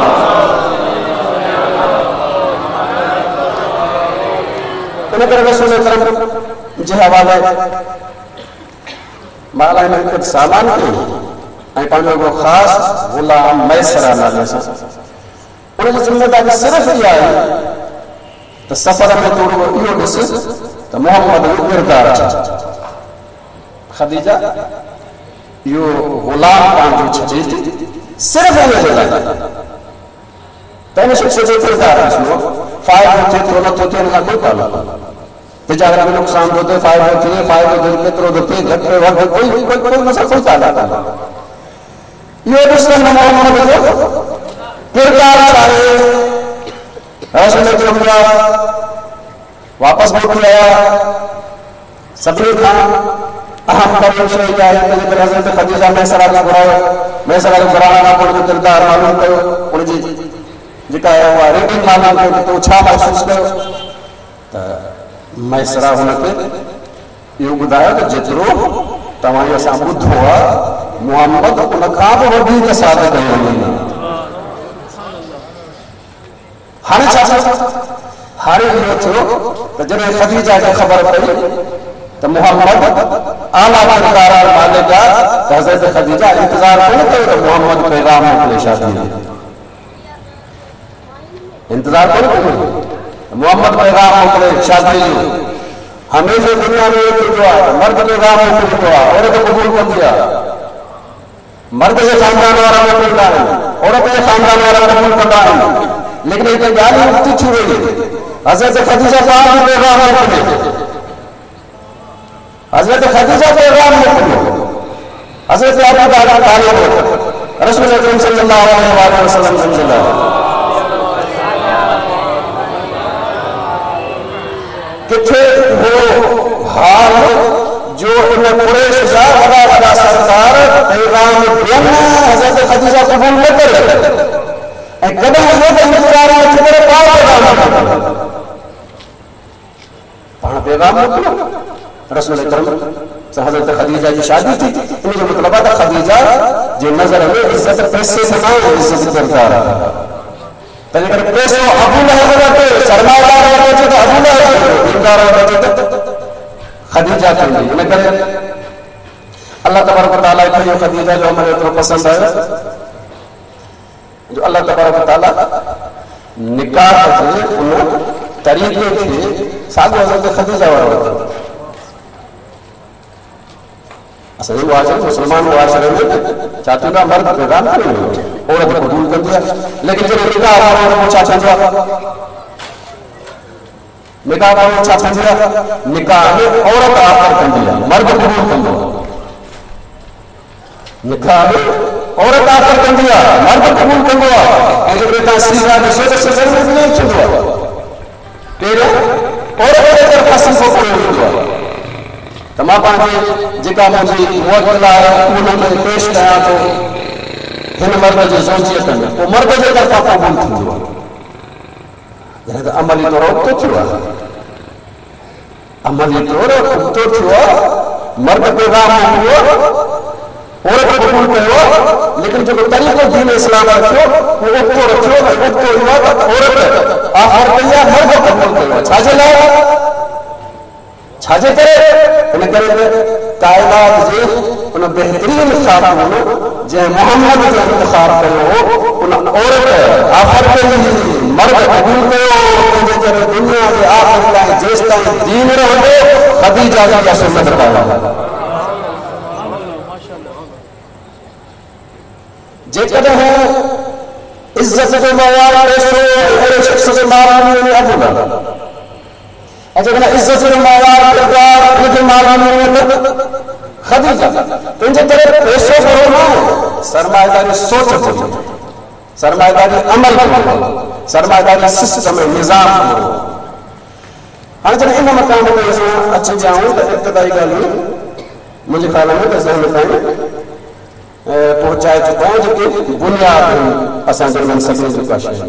तो मैं करे रसूल करम जे हवाले माला में कुछ सामान के ऐं पंहिंजो को ख़ासि गुलाम मैसरा नाले सां उनजी ज़िम्मेदारी सिर्फ़ इहा आहे त सफ़र में थोरो इहो ॾिस त मोहम्मद जो किरदार छा ख़दीजा इहो ग़ुलाम तव्हांजो छॾे सिर्फ़ हुनजे लाइ त हिन शख़्स जो किरदार ॾिसो फ़ाइदो थिए थो नथो थिए हिन खां कोई तालुक़ तिजारत में नुक़सान थो थिए फ़ाइदो थिए फ़ाइदो थिए केतिरो थो थिए घटि वधि कोई कोई हुन सां कोई तालुक़ कान्हे इहो ॾिसो मोहम्मद जो किरदार चाहे रसूल करम वापस मोटी आया सभिनी खां अहम करियो शइ इहा आहे त जेकर हज़रत खदीजा मैसरा खे घुरायो मैसरा खे घुराइण खां पोइ उनजो किरदार मालूम कयो उनजी जेका आहे उहा रेटिंग मालूम कयो त तूं छा महसूसु कयो त मैसरा हुनखे इहो ॿुधायो त जेतिरो तव्हां इहो असां ॿुधो आहे मुहम्मद उन खां बि वधीक साबित कयो हाणे छा हाणे इहो थियो त जॾहिं खदीजा खे ख़बर पई त मुहम्मद आला किरदार वारो मालिक आहे त हज़रत खदीजा इंतज़ार कोन कयो त मुहम्मद पैगाम मोकिले शादीअ जो इंतज़ार कोन कयो मुहम्मद पैगाम मोकिले शादीअ जो हमेशह दुनिया में इहो थींदो आहे मर्द पैगाम मोकिलींदो आहे औरत क़बूल कंदी आहे मर्द जे ख़ानदान वारा मोकिलींदा आहिनि औरत जे ख़ानदान वारा क़बूल कंदा आहिनि लेकिन एक ॻाल्हि मुक्ति थी वई हज़रत खदीजा पाक पैगाम मोकिलियो हज़रत खदीजा पैगाम मोकिलियो हज़रत अबू तालिब रसूल अकरम सल्लल्लाहु अलैहि वसल्लम समझला किथे हो हाल जो इन कुरैश जा वॾा वॾा सरदार पैगाम ॾियनि हज़रत खदीजा क़बूल न करे ऐं कॾहिं इहो त इंतज़ार नथी करे पाण पैगाम पाण पैगाम मोकिलियो रसूल करम सां हज़रत खदीजा जी शादी थी इन जो मतिलबु आहे त खदीजा जे नज़र में इज़त पैसे से न इज़त किरदार आहे तंहिं करे पैसो अबू लहब वटि सरमाएदार वटि अचे त अबू लहब दीनदार वटि अचे त खदीजा कंदी इन करे अल्लाह तबारक व तआला खे खदीजा जो अमल एतिरो पसंदि आयो जो अल्लाह तबारक व तआला निकाह जे उन तरीक़े खे साॻियो हज़रत खदीजा वारो असांजे मुआशरे मुस्लमान मुआशरे में छा थींदो आहे मर्द पैगाम करे औरत क़बूल कंदी आहे लेकिन जॾहिं निकाह वारो छा थींदो आहे निकाह वारो छा थींदी आहे निकाह में औरत आख़िर कंदी आहे मर्द क़बूल कंदो आहे निकाह में औरत आख़िर कंदी आहे मर्द क़बूल कंदो आहे ऐं जॾहिं तव्हां सीधा ॾिसो त सज़र में बि ईअं थींदो आहे पहिरियों औरत जे तरफ़ां सीधो कयो वेंदो आहे त मां पंहिंजी जेका मुंहिंजी मुअत्तल आहे उनखे पेश कयां थो हिन मर्द जी ज़ौजियत में पोइ मर्द जे तरफ़ां क़बूल थींदो आहे जॾहिं त अमली तौर उबतो थियो आहे अमली तौर उबतो थियो आहे मर्द पैगाम मोकिलियो औरत क़बूल कयो लेकिन जेको तरीक़ो दीन इस्लाम रखियो उहो उबतो रखियो ऐं उबतो इहो आहे त औरत आख़िर कई आहे मर्द क़बूल कयो आहे छाजे लाइ छाजे करे इन करे काइनात जे उन बहितरीन ख़ातून जंहिं मुहम्मद जो इंतिखाब कयो हो उन औरत आख़िर कई मर्द क़बूल कयो तंहिंजे करे दुनिया जे आख़िर ताईं जेसि ताईं दीन रहंदो خدیجہ کی سنت بتایا جیکڈ ہے عزت جو معیار پیسو اور شخص جو مالانی میں ابو گا اگر عزت جو معیار کردار جو مالانی میں خدیجہ تنجھے تیرے پیسو کرو نا سرمایہ داری سوچ کرو سرمایہ داری عمل کرو سرمایہ داری سسٹم نظام کرو ہاں جب ان مقام پر اچھے جاؤں تو ابتدائی گالی مجھے خیال ہے کہ ذہن میں پہنچائے چکا ہوں جو کہ بنیاد اسان در منصبی جو کا شہر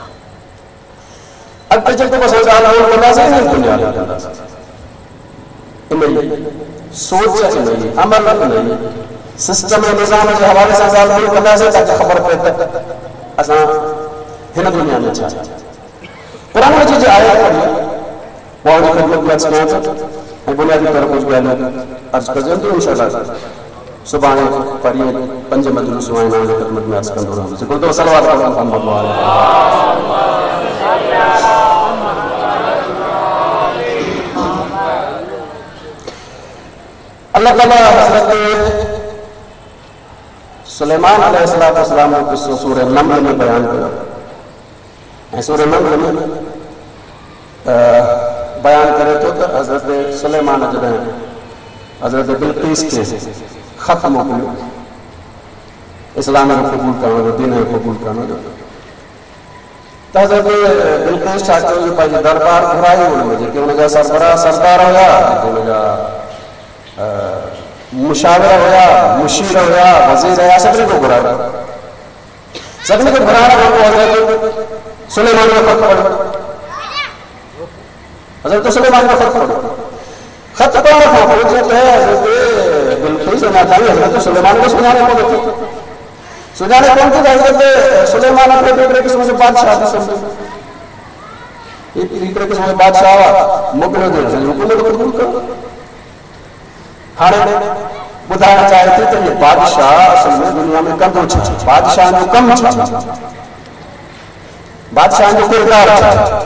اب تجھے تو بس آجال ہوں بنا سے نہیں بنیاد کرنا امئی سوچ امئی عمل امئی سسٹم نظام جو حوالے سے آجال ہوں بنا سے تاکہ خبر پیدا اسان ہن دنیا میں چاہتا قرآن مجھے جو آیا پڑھی وہ آنی خدمت بھی اچھا ہے بنیادی طرح کچھ بیانا عرض کر جائیں تو انشاءاللہ صبح پڑھیے پنج مجلس ہوئے نام خدمت میں عرض کر دو رہا ہوں تو صلوات کرتا ہوں محمد اللہ تعالیٰ حضرت سلیمان علیہ السلام نے قصہ سورہ نمل میں بیان کیا سورہ نمل میں بیان کرے تو حضرت سلیمان جب ہیں حضرت بلقیس کے ختم ہو گئے اسلام کو قبول کرنا جو دین کو قبول کرنا جو تو حضرت بلقیس چاہتے ہیں جو پہلے دربار گھرائی ہونے مجھے کہ انہیں جا سربراہ سردار ہویا انہیں جا مشاورہ ہویا مشیر ہویا وزیر ہویا سب نے کو گھرا رہا سب نے کو گھرا رہا وہ حضرت سلیمان کو خط پڑھا حضرت سلیمان کو خط پڑھا خط پڑھا تھا حضرت ہے حضرت بلقیس ہونا تھا حضرت سلیمان کو سنانے کو دیکھو سنانے کون تھی حضرت سلیمان اپنے تیسرے قسم سے بادشاہ تیسرے قسم سے بادشاہ مقرر دے رہے حکومت کو قبول کرو ہانے بدھانا چاہتے تو یہ بادشاہ اصل میں دنیا میں کم ہو چھا بادشاہ نے کم چھا بادشاہ نے کردار چھا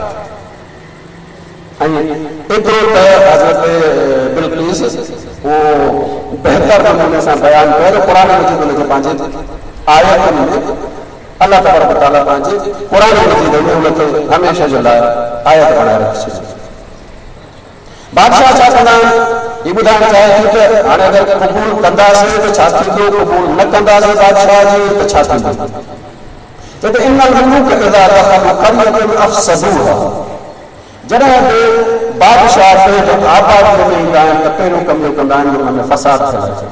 ایک روز حضرت بلقیس وہ بہتر نمونے سے بیان کرے قرآن مجید نے جو پانچے آیت میں اللہ تبارک و تعالیٰ پانچے قرآن مجید میں انہوں نے ہمیشہ جو لائے آیت بنا رکھے بادشاہ چاہتا نا یہ بدھانا چاہے کہ آنے اگر قبول کندہ سے تو چھاتی دو قبول نہ کندہ سے بادشاہ جی تو چھاتی دو تو ان الملوک اذا دخلوا قرية افسدوها جناب بادشاہ سے جو آباد میں اندائیں تپیروں کم کندائیں جو ہمیں فساد کرائے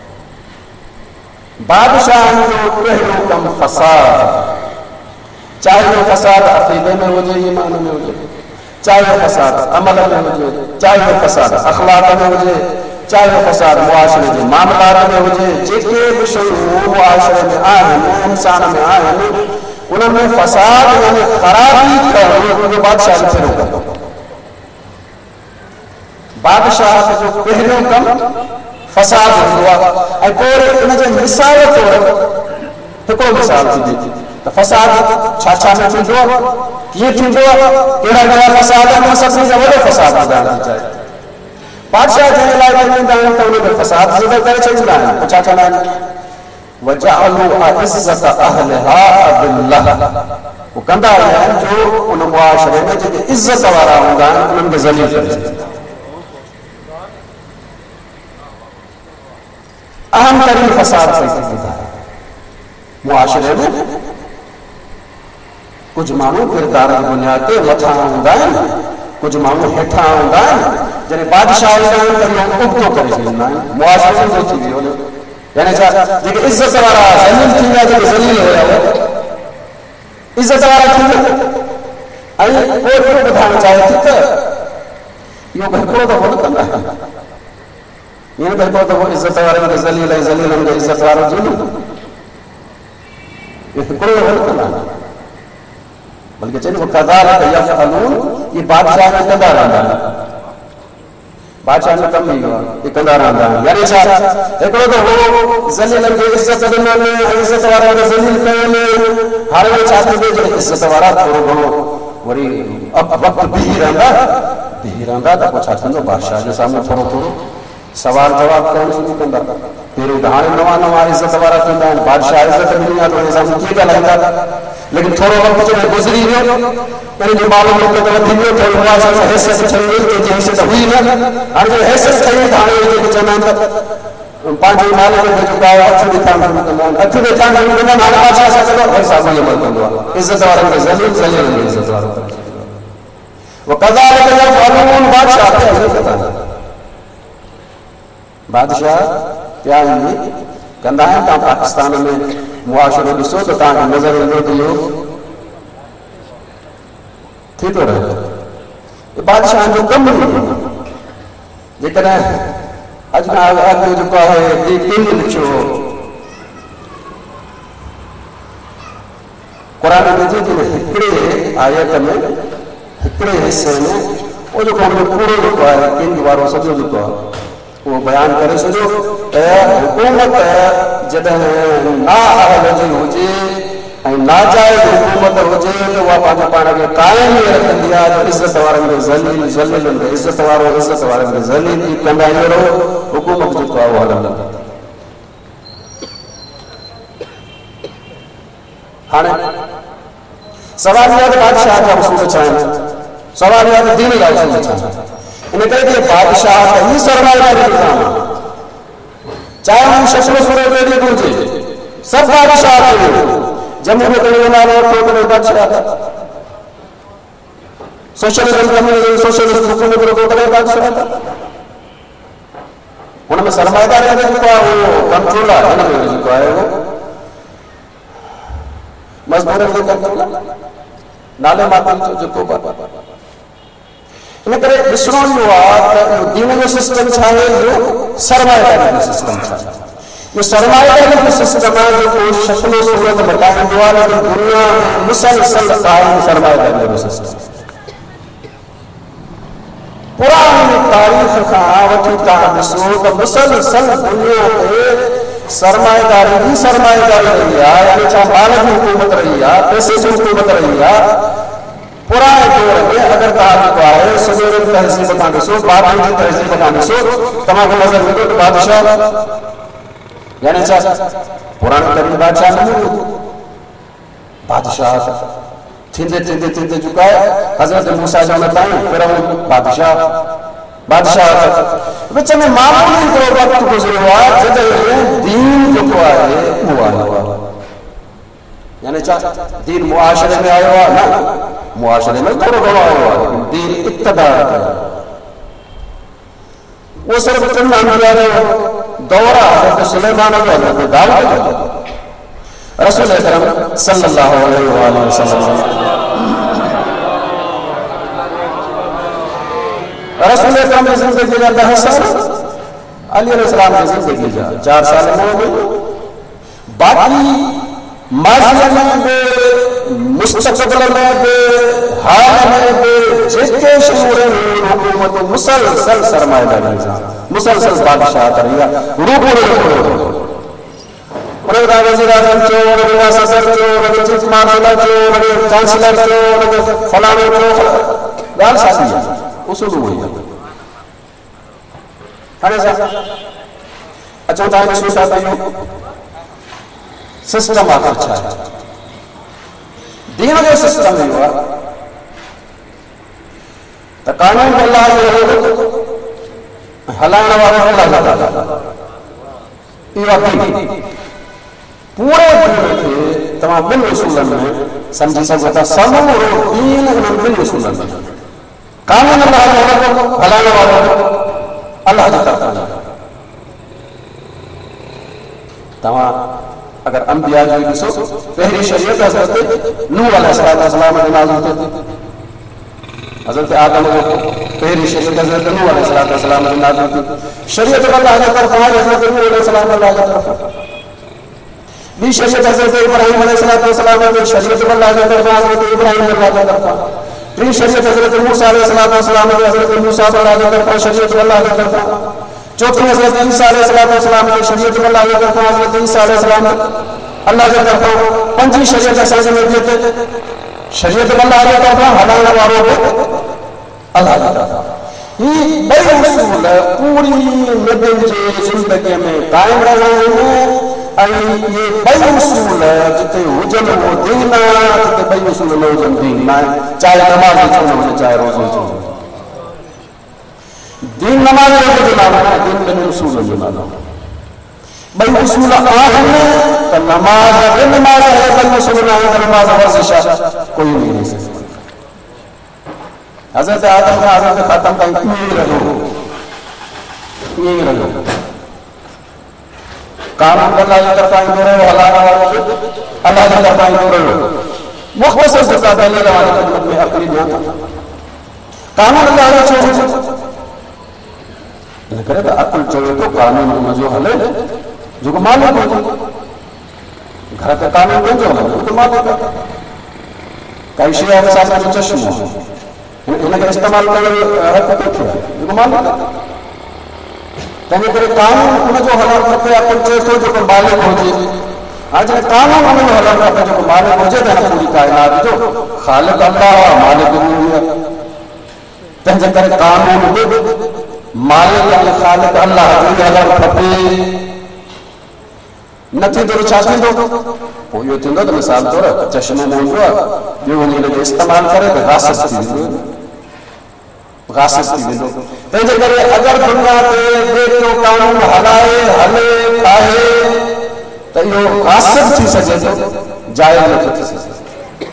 بادشاہ جو پہلوں کم فساد چاہے وہ فساد عقیدے میں ہو جائے ایمان میں ہو جائے چاہے وہ فساد عمل میں ہو جائے چاہے وہ فساد اخلاق میں ہو جائے چاہے وہ فساد معاشرے کے معاملات میں ہو جائے جتنے بھی شروع معاشرے میں آئے ہیں انسان میں آئے ہیں انہوں میں فساد یعنی خرابی کرو جو بادشاہ سے روکا بادشاہ سے جو پہلوں کم فساد ہوا اے پورے انہیں جو مثال تو کوئی مثال تھی دیتی تو فساد چھاچھا میں چندو یہ چندو کیڑا گیا فساد ہے سب سے زیادہ فساد آدھانا چاہیے بادشاہ جنہیں لائے گئے دائیں تو انہیں فساد زیادہ کرے چاہیے دائیں چھاچھا میں وَجَعَلُوا عِزَّةَ أَهْلِهَا بِاللَّهِ وہ کندہ ہے جو ان معاشرے میں جو عزت وارا ہوں گا ان کے ذلیل کرے اہم ترین فساد سے معاشرے میں کچھ مانو کردار بنیادیں مٹھا ہوں گا کچھ مانو ہٹھا ہوں گا جنہیں بادشاہ ہوں گا کریوں اگتوں کرے معاشرے میں جو چیزیں ہو یعنی چاہتا دیکھیں عزت وارا ذلیل تھی گا جو ذلیل ہو رہا ہے عزت وارا تھی گا آئی کوئی کوئی بتانا چاہے تھی کہ یہ بہتروں تو بہت کم ہے یہ بہتروں تو وہ عزت وارا میں ذلیل ہے ذلیل ہم جو عزت وارا جو نہیں یہ کوئی بہت کم ہے بلکہ چاہیے وہ قدار ہے کہ یفعلون یہ بادشاہ میں قدار آنا ہے بادشاہ نے کم نہیں ہوا یہ قدار آنا ہے یعنی چاہتا ایک تو وہ ذلیل ہم جو عزت دینا میں عزت وارا میں ذلیل کرنے ہر وہ چاہتے ہیں جو عزت وارا تھوڑا بڑھو وری اب وقت بھی رہنا हीरांदा त पोइ छा थींदो बादशाह जे साम्हूं थोरो थोरो सवाल जवाब करणु शुरू कंदा पहिरियों त हाणे नवां नवां इज़त वारा थींदा आहिनि बादशाह इज़त ॾिनी आहे त हुन साम्हूं कीअं ॻाल्हाईंदा लेकिन थोरो वक़्तु जॾहिं गुज़री वियो उनजी मालूम त वधी वियो त मुआज़ में हैसियत ठही वई कंहिंजी हैसियत हुई न हाणे जो हैसियत ठही त हाणे जेके चवंदा आहिनि त पंहिंजे मालिक खे जेको आहे हथु ॾेखारणु शुरू कंदा आहिनि हथु ॾेखारणु शुरू कंदा आहिनि हाणे बादशाह छा कंदो हर साम्हूं अमल कंदो आहे इज़त वारनि खे ज़लील ज़लील खे इज़त वारो करे वक़ज़ालिक यफ़अलून बादशाह खे हक़ीक़त आहे बादशाह क्या आहिनि कंदा आहिनि तव्हां पाकिस्तान में मुआशिरो ॾिसो त तव्हांखे नज़र ईंदो त इहो थी थो रहे बादशाह जो कमु जेकॾहिं अॼु खां अॻु जेको आहे किंग लिखियो क़ुर में जे हिकिड़े आयत में हिकिड़े हिसे में उहो जेको हुनजो पूरो जेको आहे किंग वारो सॼो जेको आहे वो बयान करे सॼो त हुकूमत जॾहिं नाअहल जी हुजे ऐं नाजाइज़ हुकूमत हुजे त उहा पंहिंजे पाण खे क़ाइम ई रखंदी आहे त इज़त वारनि खे ज़लील ज़लीलनि खे इज़त वारो इज़त वारनि खे ज़लील ई कंदा रहो हुकूमत जेको आहे उहो हलंदी हाणे सवाल इहा त बादशाह जा उसूल छा आहिनि सवाल इहा त दीन जा उसूल छा आहिनि इन करे कि बादशाह का ही सरमाएदारी निज़ाम है चाहे हम शक्ल सूरत में हुजे सब बादशाह के जमहूरियत में नालो तो बादशाह सोशलिज्म कम्युनिज्म सोशलिस्ट हुकूमत को तो बादशाह उनमें सरमाएदारी जो वो कंट्रोलर है जो है वो मजबूरन जो कंट्रोलर नाले मातम जो को बात इन करे ॾिसणो इहो आहे त दीन जो सिस्टम छा आहे इहो सरमाएदारी जो सिस्टम छा आहे इहो सरमाएदारी जो सिस्टम आहे जेको शक्ल सूरत बटाईंदो आहे लेकिन दुनिया में मुसलसल क़ाइम सरमाएदारी जो सिस्टम पुरानी तारीख़ खां वठी तव्हां ॾिसो त मुसलसल दुनिया ते सरमाएदारी ही सरमाएदारी रही आहे यानी छा माल जी हुकूमत रही आहे पैसे जी हुकूमत रही आहे पुराने दौर में अगर कहा जेको आहे सॼो तहज़ीब खां ॾिसो बाबरनि जी तहज़ीब खां ॾिसो तव्हांखे नज़र ईंदो त बादशाह यानी छा पुराणे तरीक़े बादशाह न हुयो बादशाह थींदे थींदे थींदे चुका है हज़रत मूसा जो न ताईं फिरौन बादशाह बादशाह विच में मामूली हिकिड़ो वक़्तु गुज़रियो आहे जॾहिं दीन जेको आहे उहो आयो आहे यानी छा दीन मुआशरे में आयो आहे न मुआशरे में थोड़ो घणो आयो आहे दीन इक़्तिदार कयो वो सिर्फ चंद अंबिया जो दौर आहे हज़रत सुलेमान जो हज़रत दाऊद जो रसूल अकरम सल्लल्लाहु अलैहि वसल्लम रसूल अकरम की जिंदगी जा दह साल अली अलैहिस्सलाम की जिंदगी जा चार साल में बाकी माज़ी में बि मुस्तक़बिल में बि हाल में बि जेके शयूं हुकूमत मुसलसल सरमाएदारी मुसलसल बादशाह करी आहे रूबरू उनखे वज़ीर आज़म चयो उनखे सदर चयो उनखे चीफ मार्शल चयो उनखे चांसलर चयो उनखे फलाणो चयो ॻाल्हि साॻी आहे उसूल उहो ई आहे हाणे अचो तव्हां ॾिसो था त इहो सिस्टम आख़िर छा आहे दीन जो सिस्टम इहो आहे त कानून अल्लाह जो हलाइण वारो अल्लाह ताला इहो आहे पूरे दीन खे तव्हां ॿिनि उसूलनि में सम्झी सघो था समूरो दीन उन्हनि ॿिनि उसूलनि में कानून अल्लाह जो हलाइण वारो अल्लाह जी तरफ़ां तव्हां अगर अंबिया जो ॾिसो पहिरीं शरीयत हज़रत नूह अलैहिस्सलाम जो नाज़िल थियो हज़रत आदम जो पहिरीं शरीयत हज़रत नूह अलैहिस्सलाम जो नाज़िल थियो शरीयत अल्लाह जी तरफ़ां हज़रत नूह अलैहिस्सलाम अल्लाह जी तरफ़ां ॿी शरीयत हज़रत इब्राहिम अलैहिस्सलाम जो शरीयत अल्लाह जी तरफ़ां हज़रत इब्राहिम अल्लाह जी तरफ़ां टी शरीयत हज़रत मूसा अलैहिस्सलाम जो हज़रत मूसा अल्लाह जी तरफ़ां शरीयत अल्लाह जी तरफ़ां चौथी हज़रत ईसा अलैहिस्सलाम की शरीयत अल्लाह की तरफा हज़रत ईसा अलैहिस्सलाम अल्लाह की तरफा पंजी शरीयत असांजे में शरीयत अल्लाह की तरफा हलाइण वारो अल्लाह जी तरफ़ां। ही ॿई उसूल पूरी नबियुनि जे ज़िंदगीअ में क़ाइमु रहिया आहिनि ऐं इहे ॿई उसूल जिते हुजनि उहो दीन आहे, जिते ॿई उसूल न हुजनि दीन न आहे। चाहे नमाज़ छो न हुजे, चाहे रोज़ो छो न हुजे, दीन नमाज़ जो नालो आहे, दीन ॿिनि उसूलनि जो नालो आहे। ॿई उसूल आहिनि त नमाज़ बि नमाज़ आहे, ॿई उसूल न आहिनि त नमाज़ वर्ज़िश आहे, कोई नहीं रही सघे। हज़रत आदम खां हज़रत ख़ातम ताईं ईअं ई रहियो, ईअं ई रहियो। कानून अल्लाह जी तरफ़ां ईंदो रहियो, हलाइण वारो बि अल्लाह जी तरफ़ां ईंदो रहियो। मुख़्तसर जेका दलील वारी ख़िदमत में अक़ली ॾियां था, कानून अल्लाह जो छो हुजे? इन करे त अक़ुल चवे थो कानून हुनजो हले जेको मालिक हुजे। घर ते कानून कंहिंजो हलंदो? उहो त मालिक आहे। काई शइ आहे साम्हूं जो चश्मो आहे, हिनखे इस्तेमालु करण हक़ किथे आहे? जेको मालिक आहे। तंहिंजे करे कानून हुनजो हलणु खपे, अक़ुल चए थो जेको मालिक हुजे। हाणे जॾहिं कानून हुनजो हलणु खपे जेको मालिक हुजे त हिन पूरी काइनात जो ख़ालिक़ अल्लाह आहे, मालिक बि आहे। तंहिंजे करे कानून बि मालिक ऐं ख़ालिक़ अल्लाह जो ई हलणु खपे। न थींदो त छा थींदो? पोइ इहो थींदो त मिसाल तौर चश्मो मुंहिंजो आहे, ॿियो वञी हिनखे इस्तेमालु करे त गासिस थी वेंदो, गासिस थी वेंदो। तंहिंजे करे अगरि दुनिया ते ॿियो कानून हलाए हले आहे त इहो गासिस थी सघे थो, जाइज़ नथो थी सघे।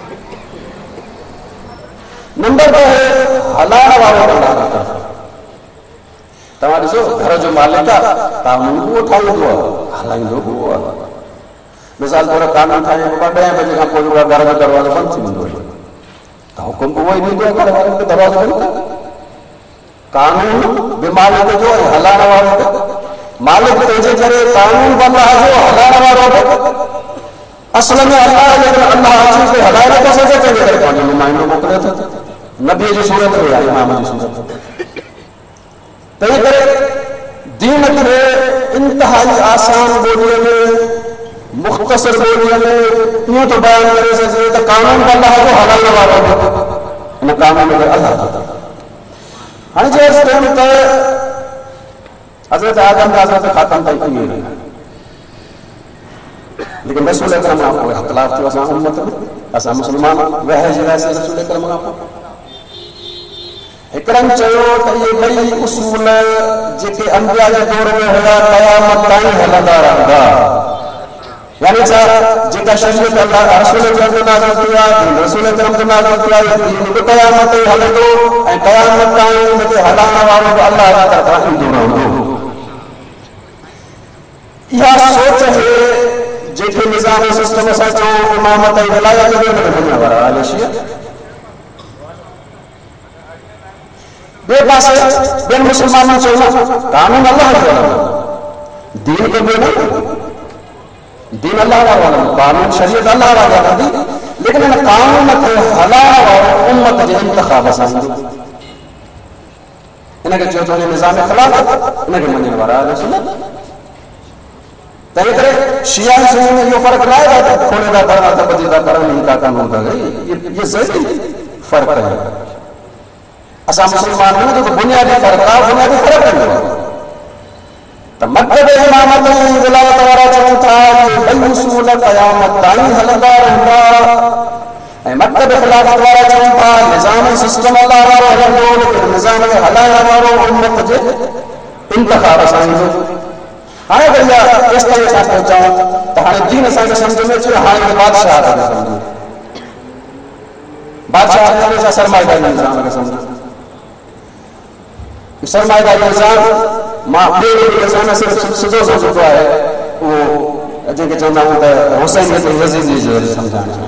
नंबर ॿ हलाइण वारो अल्लाह। तव्हां ॾिसो, घर जो मालिक आहे, कानून उहो ठाहींदो आहे, हलाईंदो उहो आहे। मिसाल तौर कानून ठाहियो ॿ ॾहें बजे खां पोइ घर जो दरवाज़ो बंदि थी वेंदो आहे त हुकुम उहो ई ॾींदो आहे घर वारनि खे दरवाज़ो बंदि कर। कानून बि मालिक जो ऐं हलाइण वारो मालिक। तंहिंजे करे कानून बि अल्लाह जो, हलाइण वारो बि असल में अल्लाह। लेकिन अल्लाह चीज़ खे हलाए नथो सघे, तंहिंजे करे पंहिंजो नुमाइंदो मोकिले थो, नबीअ जी सूरत में आहे, इमाम जी सूरत में। तंहिं करे दीन खे इंतिहाई आसान ॿोलीअ में, मुख़्तसर ॿोलीअ में ईअं थो बयानु करे सघे त कानून अल्लाह जो, हलाइण वारो हिन कानून खे अल्लाह जो। हाणे जेसि ताईं त हज़रत आदम खां हज़रत ख़ातम ताईं ईअं रहियो, लेकिन रसूल अकरम खां पोइ इख़्तिलाफ़ थियो असां उम्मत में, असां मुस्लमान वहय जे रहियासीं रसूल अकरम खां पोइ। हिकिड़नि चयो त इहे ॿई उसूल जेके अंबिया जे दौर में हुया क़यामत ताईं हलंदा रहंदा। यानी छा? जेका शरीयत अल्लाह रसूल जो नाज़िल थी आहे, रसूल अकरम जो नाज़िल थी आहे, दीन बि क़यामत ताईं हलंदो ऐं क़यामत ताईं हुनखे हलाइण वारो बि अल्लाह जी तरफ़ां ईंदो रहंदो। इहा सोच आहे जेके निज़ाम सिस्टम सां चयो इमामत ऐं विलायत जो वञण वारा आले शिया। ॿिए पासे ॿियनि मुस्लमाननि चयो न कानून अल्लाह जो हलंदो, दीन खे बि न, दीन अल्लाह वारो हलंदो, कानून शरीयत अल्लाह वारी हलंदी, लेकिन हिन कानून खे हलाइण वारो उम्मत जे इंतिखाब सां ईंदो। हिनखे चयो थो निज़ाम ख़िलाफ़त, हिनखे मञण वारा आले सुन्नत। तंहिं करे शिया सुन्नी में इहो फ़र्क़ु न आहे त खोले था करणु त ॿधी था करणु, ही का कानून था कनि, इहे ज़रूरी फ़र्क़ु आहे। असां मुस्लमान में जेको बुनियादी फ़र्क़ु आहे, बुनियादी फ़र्क़ु आहे त मक़सद इमामत ऐं विलायत वारा चवनि था त ॿई उसूल क़यामत ताईं हलंदा रहंदा, ऐं मक़सद ख़िलाफ़त वारा चवनि था निज़ाम सिस्टम अल्लाह वारो हलंदो, लेकिन निज़ाम खे हलाइण वारो उम्मत जे इंतिखाब सां ईंदो। हाणे भैया एसि ताईं असां पहुचाऊं त हाणे दीन असांखे सम्झ में अचे। हाणे बादशाह खे सम्झो, बादशाह हमेशा सरमाएदारी निज़ाम खे सम्झो। सरमाएदारी निज़ाम मां ॿिए निज़ाम सिर्फ़ु सिधो सम्झंदो आहे, उहो जंहिंखे चवंदा आहियूं त हुसैन ते यज़ीदी जे ज़रिए सम्झाइणु।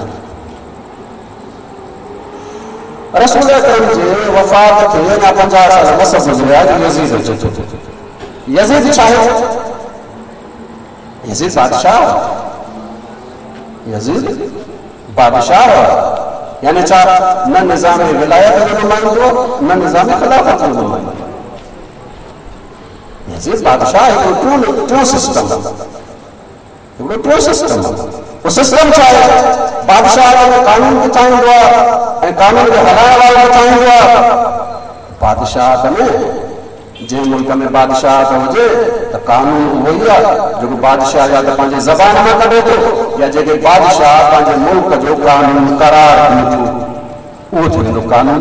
रसूल अकरम जे वफ़ात खे अञा पंजाह साल मसफ़ गुज़रिया जो यज़ीद अचे। यज़ीद छा आहे? यज़ीद बादशाह, यज़ीद बादशाह, यानी छा? न निज़ाम विलायत जो नुमाइंदो, न निज़ाम ख़िलाफ़त जो नुमाइंदो। यज़ीद बादशाह हिकिड़ो टियों सिस्टम, हिकिड़ो टियों सिस्टम। वो सिस्टम छा आहे? बादशाह कानून बि ठाहींदो आहे ऐं कानून खे हलाइण वारो बि ठाहींदो आहे। बादशाह में जे मुल्क में बादशाह हुजे तो कानून वही आहे जो बादशाह या तो पंहिंजे ज़बान में कढे थो या जेके बादशाह पंहिंजे मुल्क जो कानून करार कनि थो उहो थी वेंदो कानून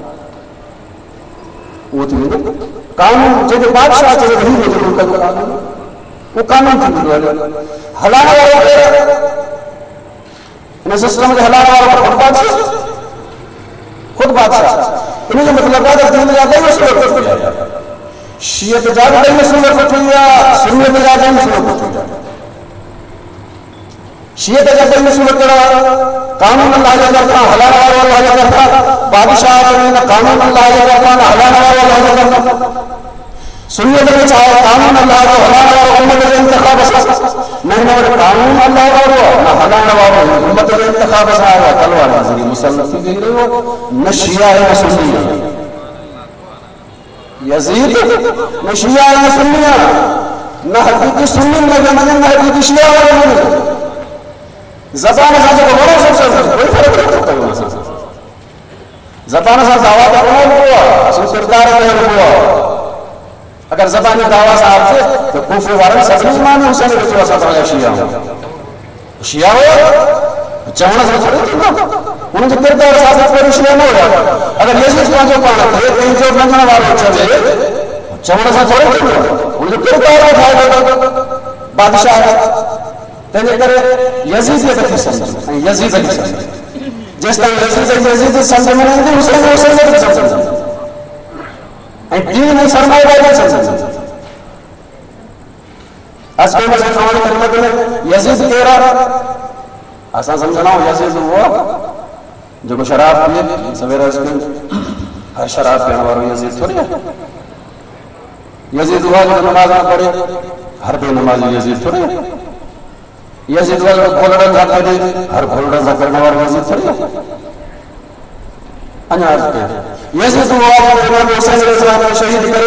उहो थी वेंदो कानून जेके बादशाह चए थो मुंहिंजे मुल्क जो कानून वो कानून थी वेंदो हलाइण वारो इन सिस्टम खे हलाइण वारो ख़ुदि बादशाह ख़ुदि बादशाह इन जो मतिलबु आहे त दीन जा ॿई उसूल वठी विया शियत जा ॿई उसूल वठी विया सुन्नत जा ॿई उसूल वठी विया शियत जा ॿई उसूल कहिड़ा कानून अल्लाह जे तरफ़ां हलाइण वारो अल्लाह जे तरफ़ां बादशाह चवनि कानून अल्लाह जे तरफ़ां हलाइण वारो अल्लाह जे तरफ़ां सुन्नत में छा आहे कानून अल्लाह जो हलाइण वारो उम्मत जे इंतिखाब सां न हिन वटि कानून अल्लाह वारो न हलाइण वारो उम्मत जे इंतिखाब सां आयो आहे तलवार ज़रिए मुसलत थी रहियो न शिया आहे न सुन्नी आहे यजीद न शिया आहे न सुन्नी आहे न हक़ीक़ी सुन्नी न मञनि न हक़ीक़ी शिया वारो मञनि ज़बान सां जेको वॾो सोचे कोई फ़र्क़ु नथो पए हुन सां ज़बान सां दावा त कोन हूंदो आहे असुल किरदार ते हूंदो आहे अगर ज़बान दावा साहब से तो कूफे वारनि सभिनी इमाम हुसैन खे चयो असां तव्हांजा शिया आहियूं शिया हो चवण सां थोरी थींदो हुन जो किरदार सां कोई शिया न हुया अगर यज़ीद पंहिंजो पाण खे पंहिंजो मञण वारो चवे चवण सां थोरी थींदो हुन जो किरदार ठाहे बादशाह तंहिंजे करे यज़ीद खे सम्झ ऐं यज़ीद खे सम्झ जेसिताईं यज़ीद यज़ीद सम्झ में न ईंदी हुसैन हुसैन खे सम्झ दीन में सरमाएदारी समझ असल में खाने खिदमत में यजीद केरा असा समझना यजीद वो जो शराब पिए सवेरा हर शराब पीने वाला यजीद थोड़ी है यजीद वो जो नमाज न पढ़े हर बेनमाजी यजीद थोड़ी है यजीद वो जो घोलड़ा न करे हर घोलड़ा न करने वाला यजीद थोड़ी है अनाज यजीद वो इमाम हुसैन अलैहिस्सलाम को शहीद करे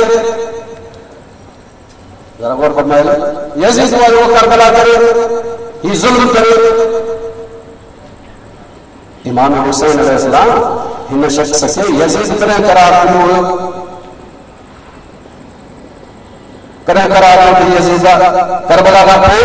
जरा गौर फरमाइए यजीद वो करबला करे ये जुल्म करे इमाम हुसैन अलैहिस्सलाम हिन शख्स खे यजीद कॾहिं करार ॾिनो हुयो कॾहिं करार ॾिनो यजीद करबला खां पोइ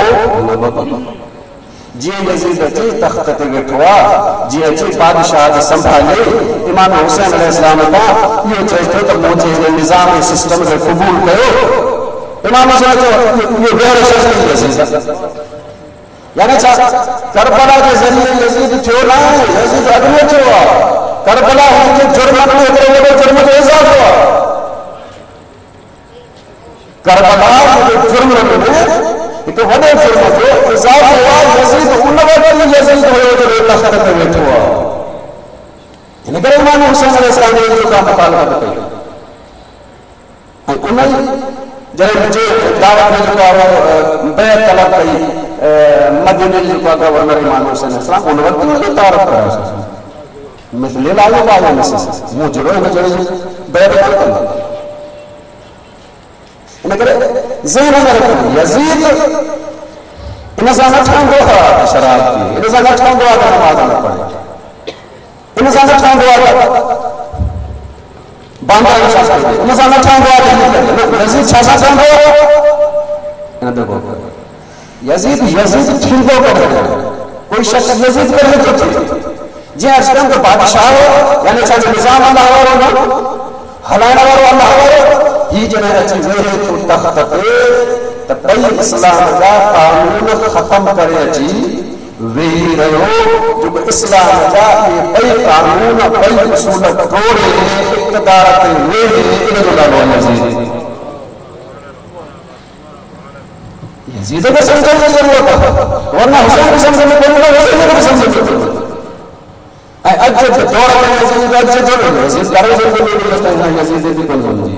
जी यजीद अची तख्त ते वेठो आहे जी अची बादशाह खे संभाले इमाम हुसैन अलैहिस्सलाम खां इहो चए थो त मुंहिंजे हिन निज़ाम सिस्टम खे क़बूल कयो इमाम हुसैन चयो इहो गैर शर्ती यजीद यानी छा करबला जे ज़रिए यजीद थियो न यजीद अॻु में थियो आहे करबला हुनजे जुर्म में हिकिड़ो वॾो जुर्म जो इज़ाफ़ो आहे करबला जे जुर्म में हिकु वॾे जुर्म जो इज़ाफ़ो आहे यजीद उन वक़्तु यजीद हुयो जो तख़्त ते वेठो आहे हिन करे इमाम हुसैन अलैहिस्सलाम ने इहो कमु मुखालफ़त कई ऐं उन जॾहिं मुंहिंजे दावत में जेको आहे बैत तलब कई मदीने जो गवर्नर इमाम हुसैन अलैहिस्सलाम उन वक़्तु उनखे तारीफ़ करायो मिसले लायो बायो मिस मूं जहिड़ो हिन जहिड़े बैत कोन कंदो इन करे ज़हन में रखो यजीद इन सां न ठहंदो आहे शराब पी इन सां न ठहंदो आहे नमाज़ न पढ़े इन सां न ठहंदो आहे बांदा इन सां इन सां न ठहंदो आहे यजीद छा सां ठहंदो आहे इन ते गौर कयो यजीद यजीद थींदो कोन्हे कोई शख़्स यजीद करे थो थिए जीअं अॼुकल्ह त बादशाह यानी छा निज़ाम अल्लाह वारो न हलाइण वारो अल्लाह वारो ही जॾहिं अची वेहे थो तख़्त ते त ॿई इस्लाम जा कानून ख़तम करे अची वेही रहियो जो इस्लाम जा इहे ॿई कानून ॿई उसूल तोड़े इक़्तिदार ते वेहे इन जो नालो यजीद यजीद खे सम्झण जी ज़रूरत आहे वरना हुसैन खे सम्झ में कोन हुसैन खे सम्झ में ऐं अॼु जे दौर में यजीद अॼु जो यजीद करे जो यजीद जी कोन सम्झी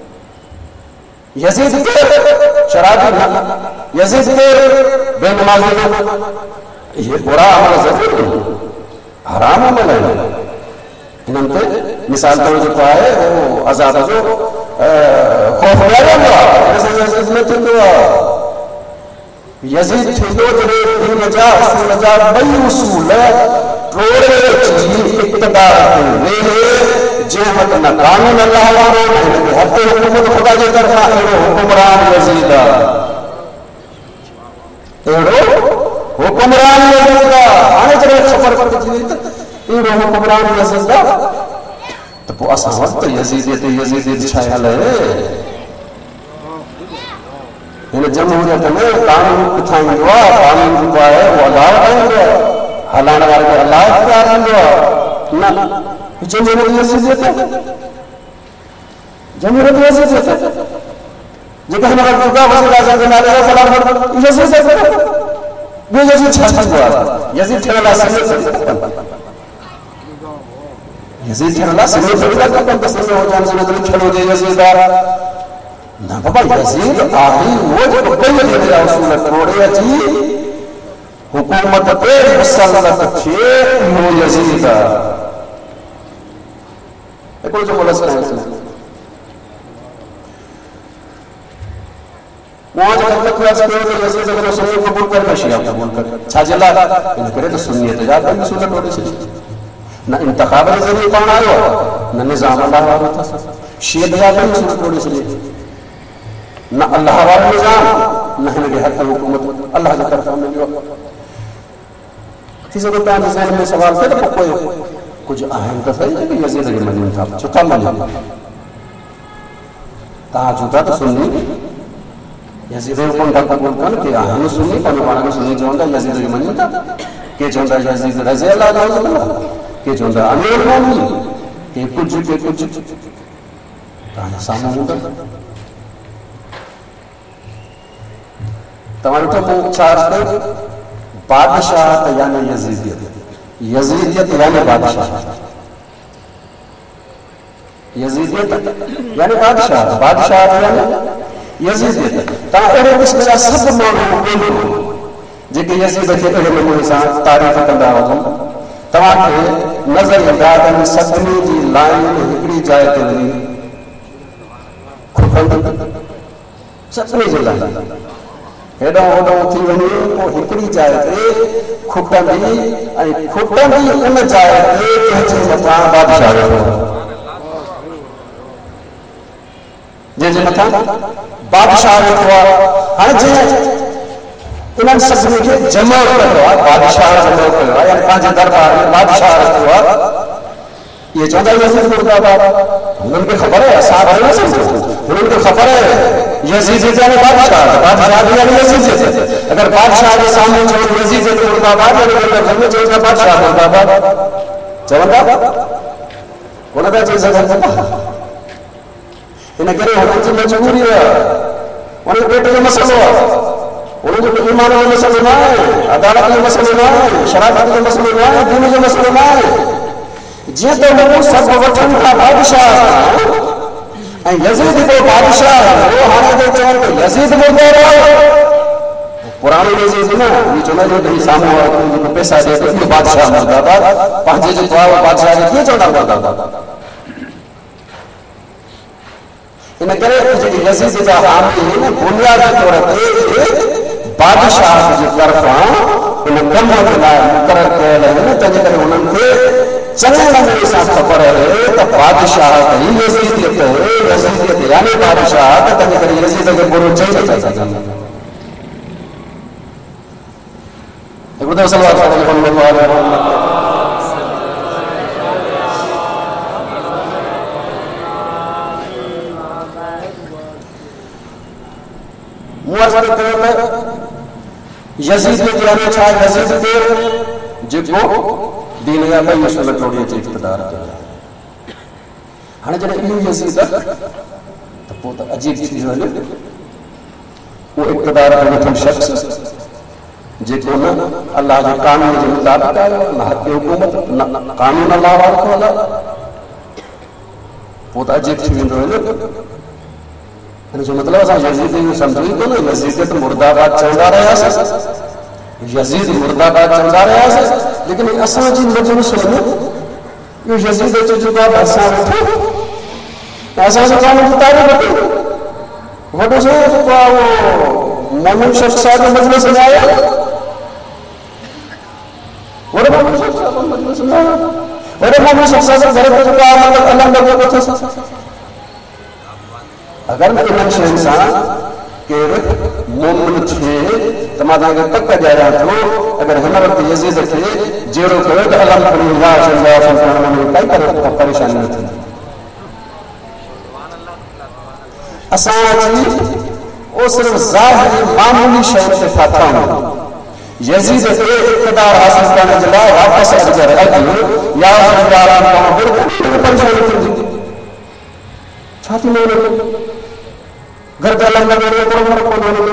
यजीद के शराबी न यजीद के बेनमाजी न ये बुरा अमल ज़रूर हराम अमल है इन्हनि ते मिसाल तौर जेको आहे उहो अज़ाब जो ख़ौफ़ ॾियारियो आहे यजीद न थींदो आहे यजीद थींदो जॾहिं दीन जा उसूल जा ॿई उसूल टोड़े अची इक़्तिदार ते वेहे جنहिं वटि न कानून अल्लाह वारो न हिनखे हथ हुकूमत ख़ुदा जे तरफ़ां अहिड़ो हुकुमरान यज़ीद आहे अहिड़ो हुकुमरान यज़ीद आहे हाणे जॾहिं ख़बर पइजी वई त अहिड़ो हुकुमरान यज़ीद आहे त पोइ असां वटि यज़ीदियत यज़ीदियत छा हले हिन जमहूरियत में कानून किथां ईंदो आहे कानून जेको आहे उहो अलाह वटां ईंदो आहे हलाइण वारे खे अलाह इख्तियार ईंदो आहे न जमहूरियत यज़ीदियत जमहूरियत यज़ीदियत जेका हिन वटि वज़ीर आज़म जे नाले सां सलाम यज़ीदियत ॿियो यज़ीद छा थींदो आहे यज़ीद थियण लाइ सिंध यज़ीद थियण लाइ सिंध थोरी था खपनि त सिंध हुजनि सिंध लिखियलु हुजे यज़ीद आहे न बाबा यज़ीद आहे उहो जेको ॿई ॾींहं जा उसूल तोड़े अची हुकूमत ते मुसलत थिए उहो यज़ीद आहे हिकिड़ो जो मुलस कयो वहाँ जब तक क्लास करो तो यज़ीद अगर सुन्नी कबूल कर न शिया कबूल कर छा जे लाइ इन करे त सुन्नियत जा ॿई उसूल तोड़े छॾी न इंतखाब जे ज़रिए पाण आयो न निज़ाम अल्लाह वारो अथसि शियत जा ॿई उसूल तोड़े छॾी न अल्लाह वारो निज़ाम न हिनखे हथ हुकूमत अल्लाह जे तरफ़ां मिलियो थी सघे तव्हांजे ज़हन में सवाल थिए त पोइ कुझु आहिनि त सही जेके यज़ीद खे मञनि था छो था मञनि तव्हां चओ था त सुन्नी यज़ीद जो हुकुम था क़बूल कनि के आहिनि सुन्नी पंहिंजो पाण खे सुन्नी चवंदा यज़ीद खे मञनि था के चवंदा यज़ीद रज़ी अल्लाह जो के चवंदा अमीरुल मोमिनीन के कुझु के कुझु तव्हांजे साम्हूं हूंदा तव्हां ॾिठो मूं छा अर्ज़ु कयो बादशाह यानी यज़ीदियत यज़ीदियत यानी बादशाह यज़ीदियत यानी बादशाह बादशाह यानी यज़ीदियत तव्हां अहिड़े क़िस्म जा सभु माण्हू ॻोल्हियो जेके यज़ीद खे अहिड़े नमूने सां तारीफ़ कंदा हुजनि तव्हांखे नज़र ईंदा त सभिनी जी लाइन हिकिड़ी जाइ ते वञी खुटंदी सभिनी जी लाइन हेॾो होॾो थी वञे पोइ हिकिड़ी जाइ ते खुटंदी ऐं खुटंदी उन जाइ ते कंहिंजे मथां बादशाह वेठो जंहिंजे मथां बादशाह वेठो आहे हाणे जीअं इन्हनि सभिनी खे जमा कयो आहे बादशाह जमा कयो आहे यानी पंहिंजे दरबार में बादशाह रखियो आहे इहे चवंदा यज़ीद मुर्दाबाद हुननि खे ख़बर आहे असां वरी न सम्झो हुननि खे ख़बर आहे यज़ीद यानी बादशाह बादशाह यानी यज़ीद अगर बादशाह जे साम्हूं चवनि यज़ीद मुर्दाबाद घर में चवंदा बादशाह मुर्दाबाद चवंदा कोन था चई सघनि इन करे हुननि जी मजबूरी आहे उनजे पेट जो मसइलो आहे उन्हनि जो ईमान जो मसइलो न आहे अदालत जो मसइलो न आहे शराफ़त जो मसइलो न आहे दीन जो मसइलो न आहे जीअं त माण्हू सभु वठनि था बादशाह ऐं यज़ीद को बादशाह हो हाणे जो चवनि त यज़ीद मुर्दाबाद पुराणो यज़ीद न इहो चवंदा आहिनि त साम्हूं वारो जेको पैसा ॾिए थो इहो बादशाह मुर्दाबाद पंहिंजे जेको आहे बादशाह खे कीअं चवंदा मुर्दाबाद इन करे जेके यज़ीद जा हामी आहिनि बुनियादी तौर ते बादशाह जे तरफ़ां इन कम जे लाइ मुक़ररु कयल आहिनि तंहिंजे करे उन्हनि खे चङे नमूने सां ख़बर आहे त बादशाह ही यज़ीदियत यज़ीदियत यानी बादशाह त तंहिंजे करे यज़ीद खे बुरो चई नथा सघनि हिकु दफ़ो सलवात पढ़ो सल्लल्लाहु अलैहि वसल्लम यज़ीद के यानी छा यज़ीद के जेको दीन या ॿई उसूल तोड़े अची इक़्तिदार कयो हाणे जॾहिं इहो यज़ीद त पोइ त अजीब थी वञे उहो इक़्तिदार ते वेठल शख़्स जेको न अल्लाह जे कानून जे मुताबिक़ आयो न हक़ हुकूमत न कानून अल्लाह वारो थो हलाए पोइ त अजीब थी वेंदो आहे हिन जो मतिलबु असां यज़ीद जो सम्झूं ई कोन यज़ीद मुर्दाबाद चवंदा रहियासीं यज़ीद मुर्दाबाद चवंदा रहियासीं लेकिन असांजी मजलिस में इहो यज़ीद जो जेको आहे असां वेठो असांजो कानून जी तारीफ़ वठी वॾो सो जेको आहे उहो मोमिन शख़्स आहे मजलिस में आयो वॾो मोमिन शख़्स आहे मजलिस में आयो और मोमिन शख्स से घर पर का मतलब अल्लाह का को था अगर मैं इन इंसान के मोमिन छे तमादा के तक जा रहा तो अगर हम वक्त यजीद थे जेरो करो तो अल्हम्दुलिल्लाह सल्लल्लाहु अलैहि वसल्लम ने कई तरह परेशानी थी असां वो सिर्फ ज़ाहिरी मामूली शय से फाता यजीद के इक़्तिदार हासिल करने के लिए वापस अजर अजर या सरदार का बिल्कुल परेशानी थी छाती में घर का लंगा मेरे को मर को बोलो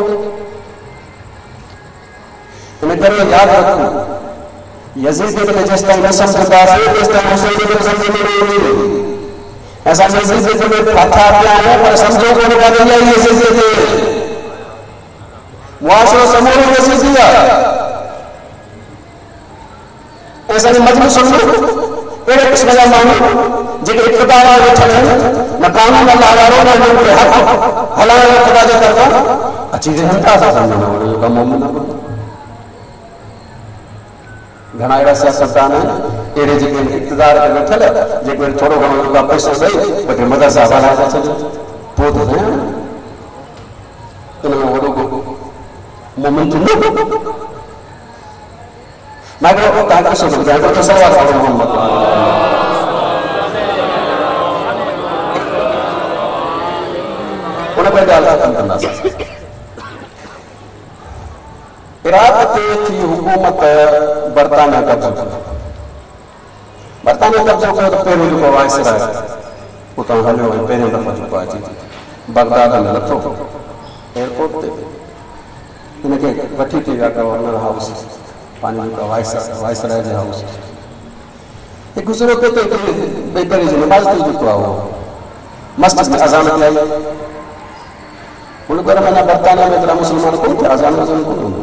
तुम्हें करो याद रखो यजीद के जिस तरह नसम खुदा से जिस तरह मुसलमान को समझने नहीं ऐसा यजीद के में फता क्या है पर समझो को निकाल दिया यजीद के मुआशरा समूह यजीदिया ऐसा नहीं मजबूत समझो एक किस्म का मानो जिके इक़्तिदार है चले न कानून अल्लाह वालों ने उनके हक हलाल खुदा जो करता अच्छी तरह था समझना वो का मोमिन घना एड़ा सियासतदान एड़े जेके इक़्तिदार के बैठल जेके थोड़ो घणो का पैसो सही बटे मदरसा वाला था तो तो है इनमें वो लोग मोमिन तो मगर वो ताकि सोच जाए तो सवाल है मोहम्मद उन्हें पे डाला करना इराक ते थी हुकूमत बरतानिया कब्ज़ो बरतानिया कब्ज़ो कयो तो पहिरियों जेको वाइसराय उतां हलियो ऐं पहिरियों दफ़ा जेको अची बगदाद में लथो एयरपोर्ट ते हिनखे वठी थी विया गवर्नर हाउस पानी का वाइसराय वाइसराय जे हाउस एक गुज़रो पे तो बेकरी जी नमाज थी जेको आहे मस्जिद में अज़ान थी आई मुल्क में बरतानिया में तरह मुसलमान कोन थे अज़ान अज़ान कोन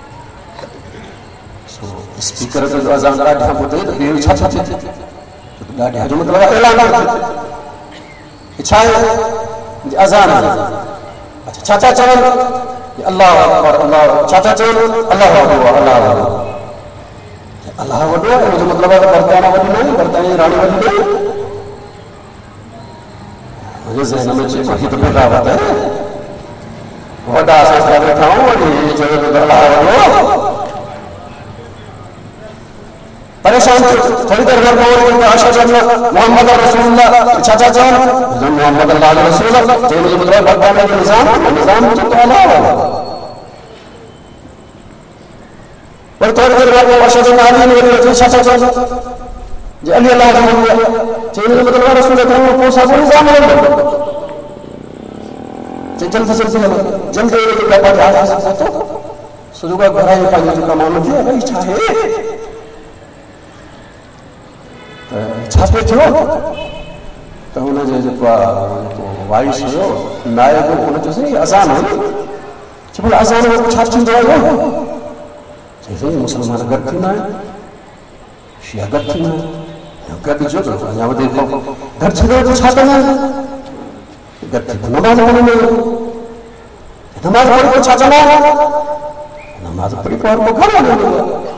स्पीकर से जो अज़ान ॾाढा ॿुधे त ॿियो छा छा थिए ॾाढा जो मतिलबु ऐलान आहे छा आहे अज़ान अच्छा छा छा चवनि अल्लाह अकबर अल्लाह छा छा चवनि अल्लाह वॾो आहे अल्लाह वॾो अल्लाह वॾो आहे जो मतिलबु आहे बरतानिया वॾी न आहे बरतानिया जी राणी वॾी न आहे मुंहिंजे ज़हन में चए हीअ त बग़ावत आहे वॾा असां वेठा आहियूं वॾी चयो त अल्लाह वॾो परेशान थोड़ी देर घर में अशहदु अन्न मोहम्मद रसूलुल्लाह चाचा जान जन मोहम्मद अल्लाह रसूलुल्लाह तो मुझे मतलब बरतानिया का निजाम निजाम तो अल्लाह वाला पर थोड़ी देर बाद अशहदु अन्न अली ने चाचा जान जे अली अल्लाह रसूलुल्लाह तो मुझे मतलब रसूलुल्लाह को कोसा निजाम है जल्दी जल्दी जल्दी का बात आ सकता तो सुजुगा घराई का जो कमानो थी भाई छा है छापे थियो तो उनजे जेको वाइस हुयो नायब उन जो सही अज़ान हो चलो अज़ान में छा थींदो आहे जैसे मुसलमान गॾु थींदा आहिनि शिया गॾु थींदा आहिनि गॾु जो तो अञा वधीक गॾु थींदो तो छा कंदा आहिनि गॾु थी नमाज़ पढ़ंदा नमाज़ पढ़ी को छा कंदा आहिनि नमाज़ पढ़ी को घर वञंदो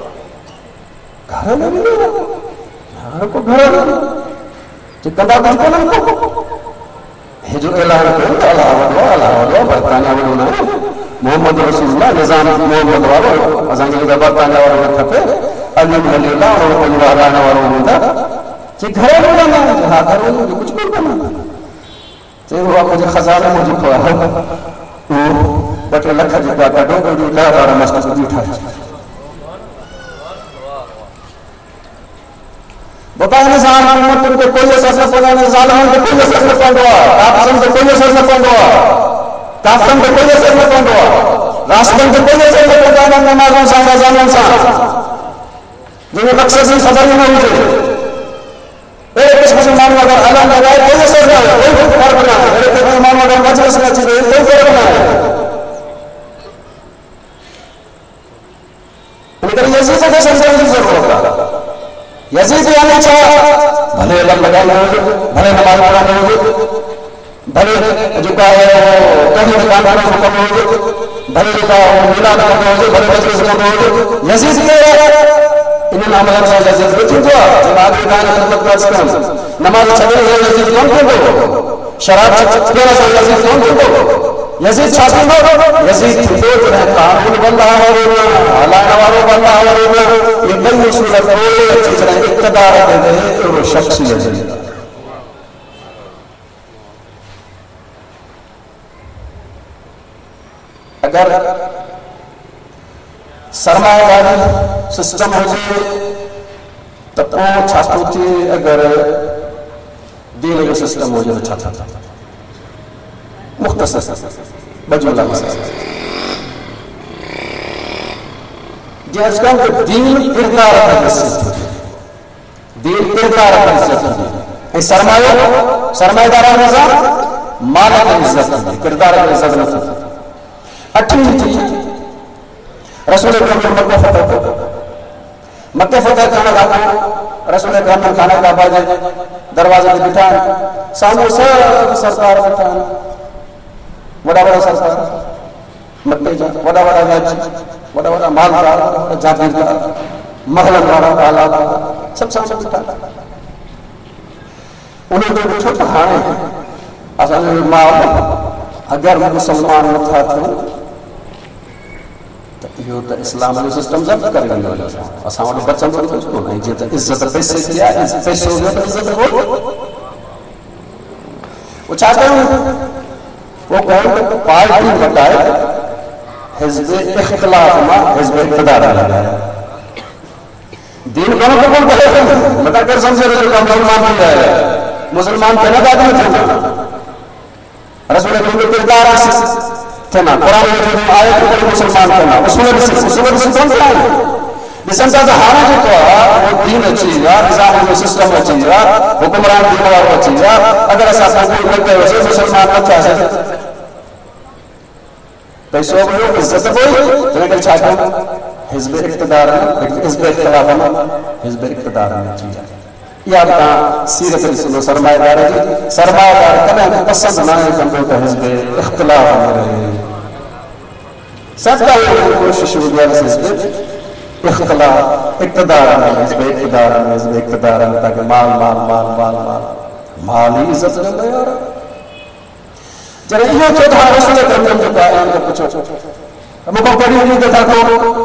घर में वेंदो घर को घर जो कंदा कुछ कोन हे जो ऐलान कयो अल्लाह वॾो अल्लाह वॾो बरतानिया वॾो न मोहम्मद रसूलुल्लाह निज़ाम मोहम्मद वारो असांखे बरतानिया वारो न खपे अली अल्लाह और पंहिंजो हलाइण वारो हूंदा जे घर में वञा हा घर में कुछ कोन कंदा चयो उहा मुंहिंजे खज़ाने में जेको आहे उहो ॿ टे लख जेका कढो कढी ॾह ॿारहं मस्जिद जी ठाहे बताए निजाम हुकूमत पे कोई असर न पवंदो ज़ालिमन पे कोई असर न पवंदो काफ़िरन पे कोई असर न पवंदो काफ़िरन पे कोई असर न पवंदो राष्ट्रन पे कोई असर न पवंदो नमाज़ों सां अज़ानन सां जिन्हें मक़सद जी ख़बर न हुजे एक किस्म से मानो अगर अल्लाह लगाए कोई असर न है कोई फर्क न है एक किस्म मानो अगर मजलिस में अची कोई फर्क न है लेकिन यजीद के समझने की जरूरत है यजीद यानी छा भले अल्लाह लगाने हो भले नमाज पढ़ाने हो भले जो का कहीं दुकान वालों को कम हो भले जो का मिलाद करना हो भले मजलिस करना हो यजीद के انہیں عمل سے یزید کو چنجو جماعت کے گانے خدمت کا اسکام نماز چھڑے سے یزید کون کھو شراب چھڑے سے یزید کون کھو یزید چھاتی ہو یزید چھوٹو جنہیں قانون بندہ ہونا حالانہ والوں بندہ ہونا یہ بن مصورت ہوئے جنہیں اقتدار دے دے وہ شخص یزید اگر سرمایہ داری سسٹم ہو جائے تو چھاپو تھی اگر دین کا سسٹم ہو جائے چھاتا تھا مختصر بجولہ مسئلہ جیس کام کہ دین کردار کا حصت ہوتی دین کردار کا حصت ہوتی سرمایہ سرمایہ دارہ نظام مالا کا حصت ہوتی کردار کا حصت ہوتی اٹھیں تھی رسول اکرم مکہ فتح کو مکہ فتح کھانا کھانا رسول اکرم کھانا کا باجے دروازے کے بٹھائیں سامنے سب سرکار بٹھائیں بڑا بڑا سرکار مکہ جا بڑا بڑا جاج بڑا بڑا مالدار جاگیردار محلن والا حالات سب سامنے بٹھائیں انہیں تو بچھو پہانے ہیں اصل ماں اگر مسلمان نہ تھا تو یہ تو اسلام علیہ سسٹم ضبط کر گئی ہے اساں وٹھ بچن تو کچھ نہیں جے تو عزت پیسے کیا پیسے ہو گیا تو عزت ہو وہ چاہتے ہیں وہ کون پارٹی بتائے حزب اختلاف میں حزب اقتدار لگایا دین کون کو کون کہے بتا کر سمجھے رسول کا مسلمان بن جائے مسلمان کہنا آدمی تھے رسول اکرم کے کردار تھے نا قرآن میں آیت کو مسلمان کرنا اصول اصول سے کون کیا ہے جسم کا ہارا جو تو وہ دین اچھی گا نظام و سسٹم اچھی گا حکمران دیوار اچھی گا اگر ایسا قبول کرتے ہوئے مسلمان نہ چاہے پیسوں کو عزت کوئی تو لیکن چاہتا ہوں حزب اقتدار حزب اختلاف حزب اقتدار میں چیز یا بتا سیرت رسول سرمایہ دار ہے سرمایہ دار کبھی پسند نہ ہے کہ تو حزب اختلاف میں رہے سب کا یہ کوشش ہو گیا حزب اختلاف اقتدار میں حزب اقتدار میں حزب اقتدار میں تاکہ مال مال مال مال مال مال ہی عزت رہے یار جرے یہ چوتھا رسول اکرم نے کہا ہے ان کو پوچھو ہم کو پڑھی نہیں دیتا تو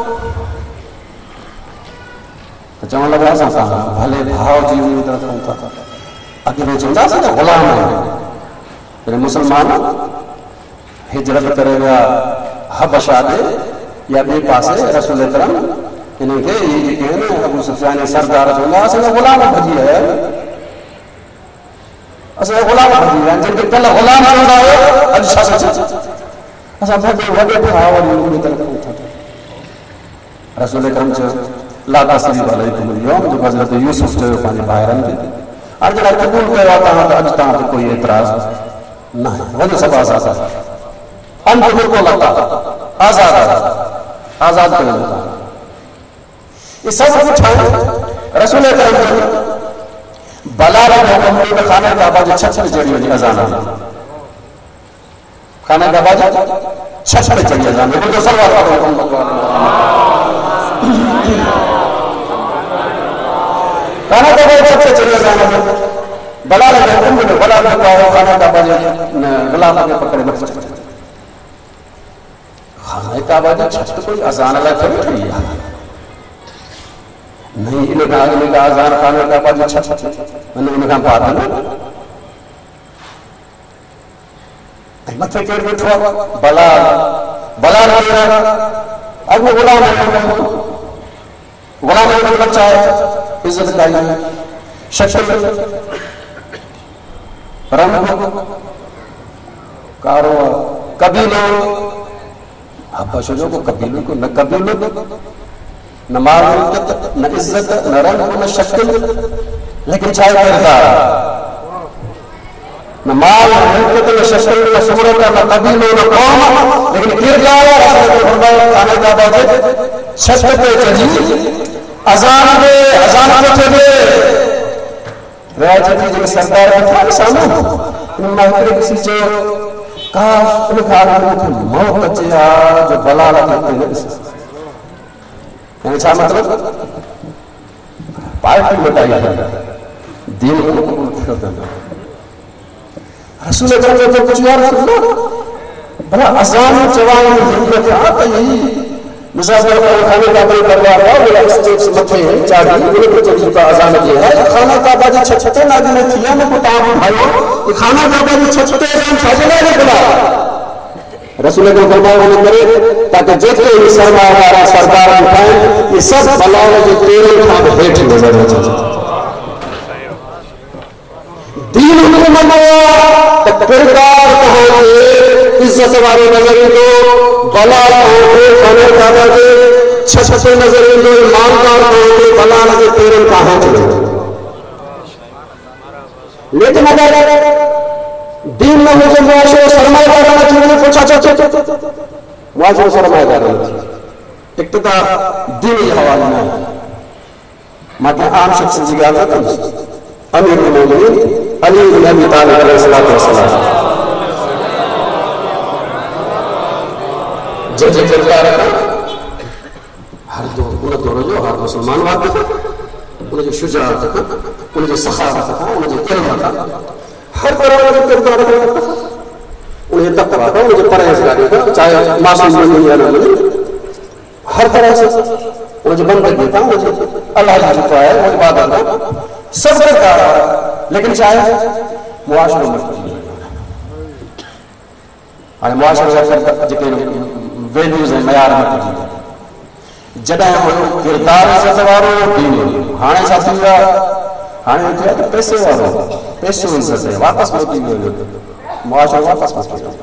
جوان لگا سا بھلے بھاؤ جی امید رکھتا تھا اگے وہ چاہتا تھا غلام ہے میرے مسلمان ہجرت کرے گا حبشہ دے یا بے پاسے رسول اکرم انہیں کہ یہ کہنے ابو سفیان سردار رسول اللہ سے غلام بھجی ہے اسے غلام بھجی ہے جن کے پہلے غلام ہوتا ہے اچھا سچا اسا بھجی وڈے بھاؤ اور امید رکھتا تھا رسول اکرم سے لا تسریب علیکم اليوم جو حضرت یوسف جو پانے باہرن دے اور جب قبول کر آتا ہے تو اجتا ہے کوئی اعتراض نہیں وہ سب آزاد ہے انت بالکل اللہ آزاد آزاد کر لیتا یہ سب کچھ ہے رسول اکرم بلال حکم نے خانہ کعبہ جو چھت پہ چڑھی ہوئی اذان ہے خانہ کعبہ جو چھت پہ چڑھی اذان ہے وہ تو صلوات اللہ خانہ کعبہ چھت پہ چڑھی اذان ہے بلال حکم نے بلال نے کہا خانہ کعبہ جو غلام نے پکڑے مت خانہ کعبہ جو چھت پہ کوئی اذان اللہ کبھی نہیں ہے نہیں انہیں کہا انہیں کہا اذان خانہ کعبہ جو چھت پہ انہیں کہا پاتا نا مت فکر بیٹھوا بلال بلال نے اب وہ غلام ہے غلام ہے بچہ ہے عزت کا ہے شکل رنگ کارو قبیلوں حبشوں کو قبیلوں کو نہ قبیلوں نہ مال نہ عزت نہ رنگ نہ شکل لیکن چاہے کردار نہ مال نہ ملکت نہ شکل نہ صورت نہ قبیلوں نہ قوم لیکن کردار خانہ کعبہ کے چھت پہ چڑھی اذان دے اذان پہ دے راجہ جی سردار تھا سامنے ان میں کسی جو کاش ان کا آدمی موت بچیا جو بلالہ کہتے ہیں یعنی چھا مطلب पार्टी बताई है दीन को कबूल करते हैं रसूल अकरम ने कुछ यार भला अजान जवान जिंदगी आता यही मुसाफिर को खाने का बल करवा रहा है वो स्टेज से मथे है चाबी बोले को चीज का अजान दिया है खाना का बाजी छछते ना दिन थिया में को ताम भाइयों ये खाना का बाजी छछते अजान छाजला ने बोला रसूल अकरम फरमाया करे ताकि जितने भी सरमाया सरकार उठाए ये सब बलाओं के तेरे खान हेठ नजर अचे दीन हुकूमत तो किरदार कहाँ के इज्जत वाले नजर दो बला कहाँ के खाने काबा के छछते नजर दो ईमानदार कहाँ के बला के तेरे कहाँ के लेकिन अगर दीन में मुझे मुआशरे सरमाएदार रहना चाहिए पूछा चाचा मुआशरे सरमाएदार रहना चाहिए इक्तदा दीन ये हवाला नहीं मात्र आम शख्स की आदत है अमीर मोमिनीन अली बिन अबी तालिब अलैहिस्सलातु वस्सलाम जब जब चलता रहा हर दो उन्हें दो रजो हर मुसलमान वाद था उन्हें जो शुजाअत था उन्हें जो सखावत था उन्हें जो इल्म था हर तरह का किरदार था उन्हें तकवा था उन्हें परहेजगारी था चाहे मासूम बनी या ना बनी हर तरह से उन्हें जो बंदगी था उन्हें अल्लाह की है वो इबादत था सब किरदार लेकिन चाहे मुआशरे में हाणे मुआशरे जा जेके वैल्यूज़ ऐं मयार मट जी जॾहिं हुयो किरदार इज़त वारो दीन हाणे छा थी वियो आहे हाणे थियो आहे पैसे वारो पैसो इज़त आहे वापसि मोटी वियो मुआशरो वापसि मोटी वियो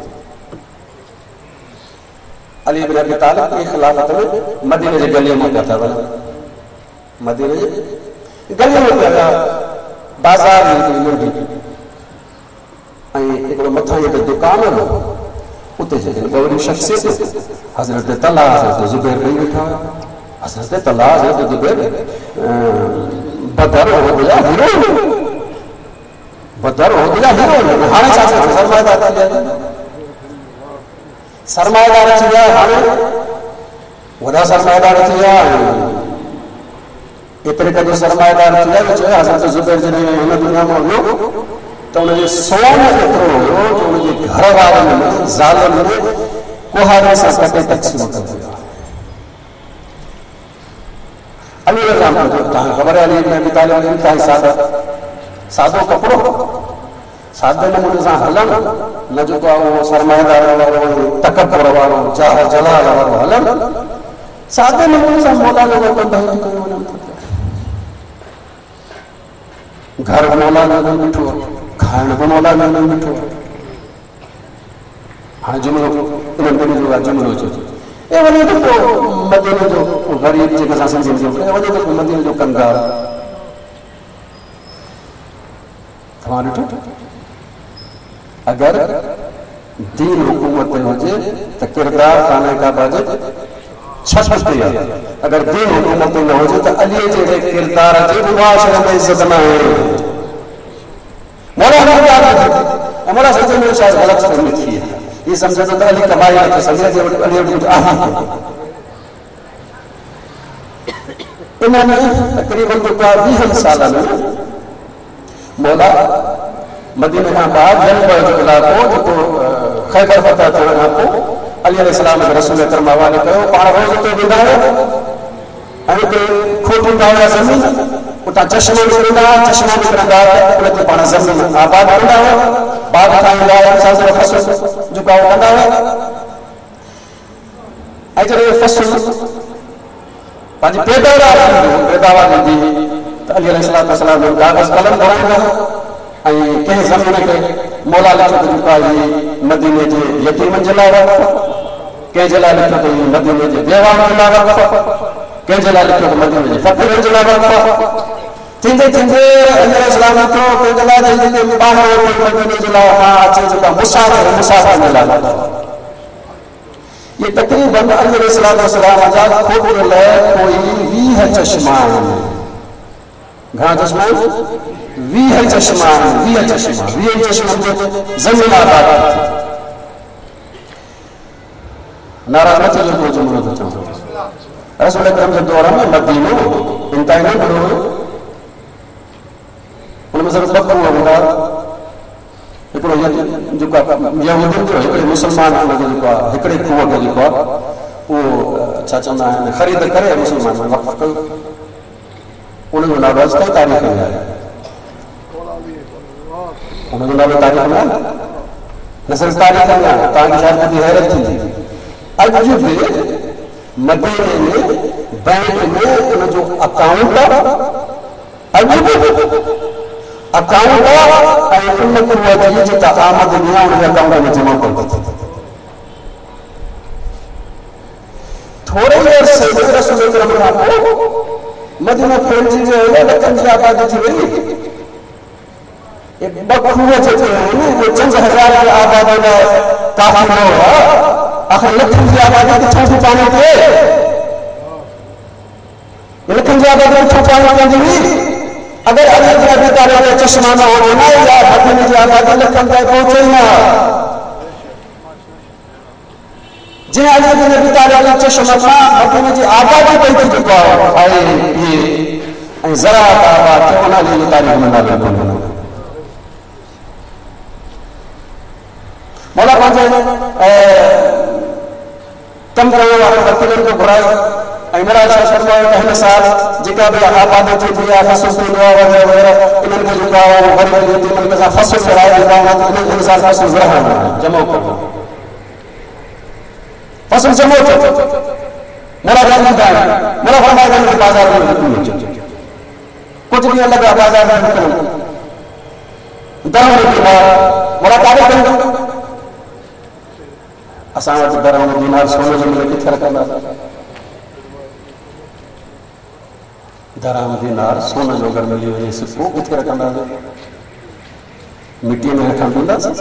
अली बिन अबी तालिब की खिलाफत में मदीने जे गलीअ में पिया था मदीने जे गलीअ में पिया था बाज़ार में नंढी ऐं हिकिड़ो मथां हिकु दुकान हो उते वॾी शख़्सियत हज़रत तला हज़रत ज़ुबैर ॿई वेठा हज़रत तला हज़रत ज़ुबैर बदर उहद जा हीरो बदर उहद जा हीरो हाणे छा थियो सरमाएदार थी विया सरमाएदार थी विया हाणे वॾा सरमाएदार थी विया एतिरे क़दुरु सरमाएदार थी विया जो हज़रत ज़ुबैर जॾहिं हिन दुनिया में हुयो तो उनके सोन एतिरो हुयो जो उनके घर वारनि में ज़ालनि में कुहारे सां कटे तक़सीम कर दिया अली रज़ा जो तव्हांखे ख़बर आहे अली इब्न अबी तालिब इंतहाई सादा सादो कपिड़ो सादे नमूने सां हलण न जेको आहे उहो सरमाएदार वारो तकबर वारो जाह जलाल वारो हलण सादे नमूने सां मौलाना जो कंदा घर मौलाना जो ॾिठो खाइण बि मौलाना जो ॾिठो हाणे जुमिलो इन्हनि ॿिन्ही जो जुमिलो अचे ए वञे थो पोइ मदीने जो ग़रीब जेके असां सम्झी वञे थो पोइ मदीने जो कंगार तव्हां ॾिठो अगरि दीन हुकूमत ते हुजे त किरदार काने का बाजे छछते आहे अगरि दीन हुकूमत ते न हुजे त अलीअ जहिड़े किरदार जे मुआशरे में इज़त न आहे मौलाना हमारा समझ में शायद गलत फहमी थी है ये समझे तो अली कमाई है समझे जो अली कुछ आ इन्होंने तकरीबन तो बीस साल में मौला मदीने का बाद जन पर जो इलाको जो खैबर फतह थियण खां पोइ अली अलैहिस्सलाम के रसूल अकरम हवाले कयो पाण रोज़ उते वेंदा हुआ ऐं उते खोटींदा हुआ ज़मीन उतां चश्मो निकिरंदा चश्मा निकिरंदा उनते पाण ज़मीन आबाद कंदा हुआ बाग ठाहींदा हुआ साज़र फसल झुकाव कंदा हुआ ऐं जॾहिं फसल पंहिंजी पैदावार पैदावार ॾींदी त अली अलैहिस्सलाम जो कागज़ कलम घुराईंदा हुआ ऐं कंहिं ज़मीन खे मौला लिखियो त झुकाई मदीने जे यतीमनि जे लाइ कंहिं जे लाइ लिखियो त मदीने जे बेवाउनि जे लाइ कंहिं जे लाइ लिखियो त मदीने जे फ़क़ीरनि जे लाइ थींदे थींदे अली अलैहिस्सलाम थियो कंहिं जे लाइ जेके ॿाहिरि मदीने जे लाइ हा अचे जेका मुसाफ़िर मुसाफ़िर जे लाइ ये तकरीबन अली अलैहिस्सलाम जा ख़ुदि लाइ कोई वीह चश्मा आहिनि घणा चश्मा वीह चश्मा वीह चश्मा वीह चश्मा ज़मीन आबाद नाराज़ न थियो जो जुमिलो थो चवां रसूल अकरम जे दौर में मदीनो इंतहाई नंढो हुयो नज़र बकू हूंदा हिकिड़ो जेको यहूदी जो हिकिड़े मुस्लमान हुनजो जेको आहे हिकिड़े खूह खे जेको आहे उहो छा चवंदा आहिनि ख़रीद करे मुस्लमान वक़्फ़ कयो उनजो नालो अॼु ताईं तारीख़ में आहे उनजो नालो तारीख़ में आहे न सिर्फ़ु तारीख़ में आहे तव्हांखे शायदि ॿुधी हैरत थींदी अॼु बि मदीने में बैंक में उनजो अकाउंट अॼु बि अकाउंट ऐं उन खूह जी जेका आमदनी आहे उनजे अकाउंट में जमा कयो थोरे ई अरसे में रसूल अकरम खां पोइ मदीनो फैलिजी वियो लखनि जी आबादी थी वई ॿ खूह जेके आहिनि उहे चंद हज़ार जी आबादी लाइ काफ़ी न हुआ आख़िर लखनि जी आबादी किथां थी पाणी थिए लखनि जी आबादी किथां पाणी पवंदी हुई अगर अली बिन अबी तालिब जो चश्मा न हो ना या मदीने जी आबादी लखनि ताईं पहुचे ई न जिन अली बिन अबी तालिब जो चश्मा सां मदीने जी आबादी पई थी चुको आहे ऐं ज़राअत आबाद थियो उन अली जी तारीख़ में नालो कोन्हे मौला पंहिंजे कम करण वारे वकीलनि खे घुरायो ऐं मिराज शाह फरमायो त हिन साल जेका बि आबादी थी थी आहे फसल थींदो आहे वग़ैरह वग़ैरह इन्हनि खे जेको आहे ग़रीब यतीमनि खे फसल कराए ॾींदा आहिनि इन्हनि हिन साल फसल ज़रा जमो कयो फसल जमो थियो मेरा घर ॾींदा आहिनि मेरा फरमायो त बाज़ार में निकिरी अचो कुझु ॾींहं लॻा बाज़ार में निकिरनि दरम निकिरी मोड़ा काॾे कयूं असां वटि दरम दीनार सोने जो मिले किथे रखंदासीं दरम दीनार सोने जो अगरि मिली वञे सिक्को किथे रखंदासीं मिटीअ में रखण ॾींदासीं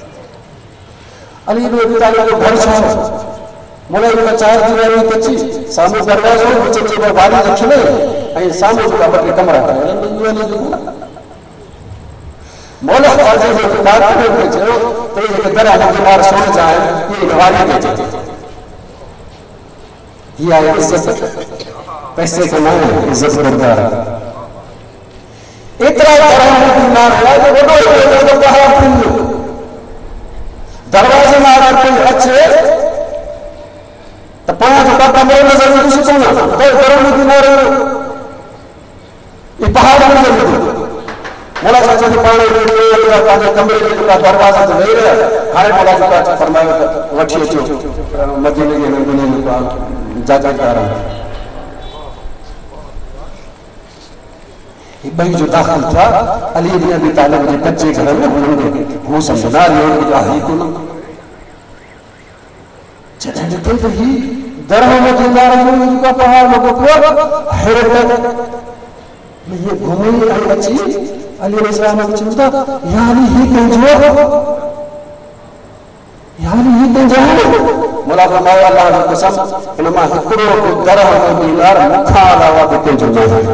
अली बिन अबी तालिब जो घर छा मोला हिन चार दीवारी कची साम्हूं दरवाज़ो विच जे में बारी रखियल ऐं साम्हूं जेका ॿ टे कमरा मौला ख़ाजा जो ख़ातिब खे चयो त इहे दरम दीनार सोने जा आहिनि इहे वारी खे चइजे हीअ आहे इज़त पैसे खे न इज़त करदार एतिरा दरम दीनार हुआ जो वॾो वॾो पहाड़ पियो दरवाज़े मां अगरि कोई अचे त पाण जेका कमरो नज़र ईंदो सुठो न त दरम दीनार इहे पहाड़ नज़र ईंदो मोला चाचा जी पाण पंहिंजे कमरे जे जेका दरवाज़े ते वेही रहिया हाणे मोला चाचा फरमायो त वठी अचो मदीने जे नमूने जेका जागीरदार ॿई जो दाख़िल थिया अली बिन अबी तालिब जे कच्चे घर में हुननि हू सम्झंदा इहो आहे कोन जॾहिं ॾिठो त ही दरम दीनार जो जेका पहाड़ लॻो पियो हैरत में ये घुमी ऐं अची अली अलैहिस्सलाम खे चवंदा या अली ही कंहिंजो या अली ही कंहिंजो मोला फरमायो अल्लाह जी कसम इन मां हिकिड़ो दरम दीनार मूंखां अलावा ॿिए कंहिंजो न आहे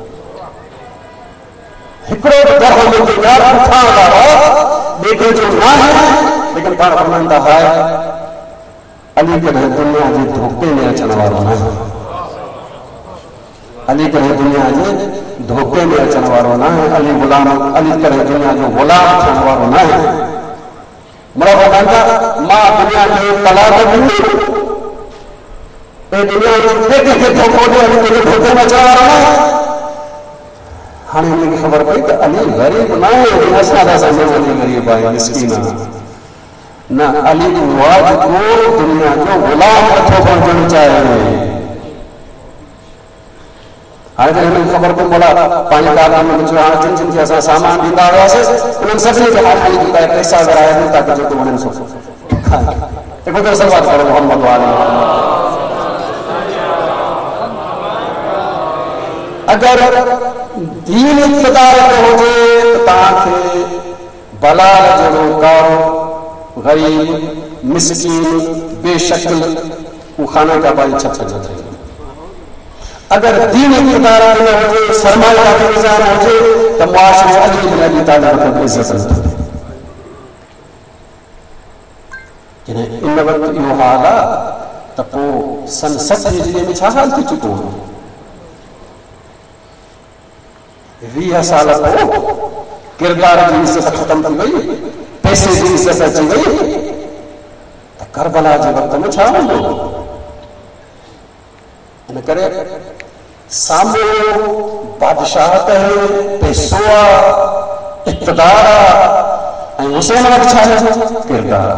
हिकिड़ो दरम दीनार मूंखां अलावा ॿिए कंहिंजो न आहे लेकिन पाण फरमाईंदा है अली कॾहिं दुनिया जे धोखे में अचण वारो न आहे अली कॾहिं दुनिया जे धोखे में अचण वारो न आहे अली गुलाम अली कॾहिं दुनिया जो गुलाम थियण वारो न आहे मोला फरमाईंदा मां दुनिया खे तलाक ॾिनी ऐं दुनिया जे कंहिंखे धोखो ॾियो अली कंहिंखे धोखे में अचण वारो न आहे हाणे हिनखे ख़बर पई त अली ग़रीब न आहे असां था सम्झूं अली ग़रीब आहे मिस्कीन आहे न अली उहो आहे जेको दुनिया जो गुलाम नथो बणजणु चाहे हाणे जॾहिं हिनखे ख़बर पई मोला पंहिंजे कारनामे में चयो हाणे जिन जिन खे असां सामान ॾींदा हुआसीं उन्हनि सभिनी खे हाणे अली जेका पैसा विराए ॾियूं ताकी जेको वञनि सो हिकु दफ़ो सलवात पढ़ो मोहम्मद वाले अगरि दीन इक़्तिदार ते हुजे त तव्हांखे बलाल जहिड़ो कारो गरीब मिस्कीन बेशकिल वो खाना का बाई छप छप अगर दीन इक़्तिदार न हुजे सरमाया का निज़ाम हुजे त मुआशरे अली बिन अबी तालिब खे इज़त मिले जॾहिं इन वक़्तु इहो हाल आहे त पोइ सन सत हिजरी में छा हाल थी चुको हो वीह साल पोइ किरदार जी इज्जत ख़त्म थी वई, पैसे जी इज्जत अची वई, त करबला जे वक़्त में छा हूंदो? इन करे साम्हूं बादशाहत है, पैसो आहे, इक़्तिदार आहे, ऐं हुसैन वटि छा आहे? किरदार।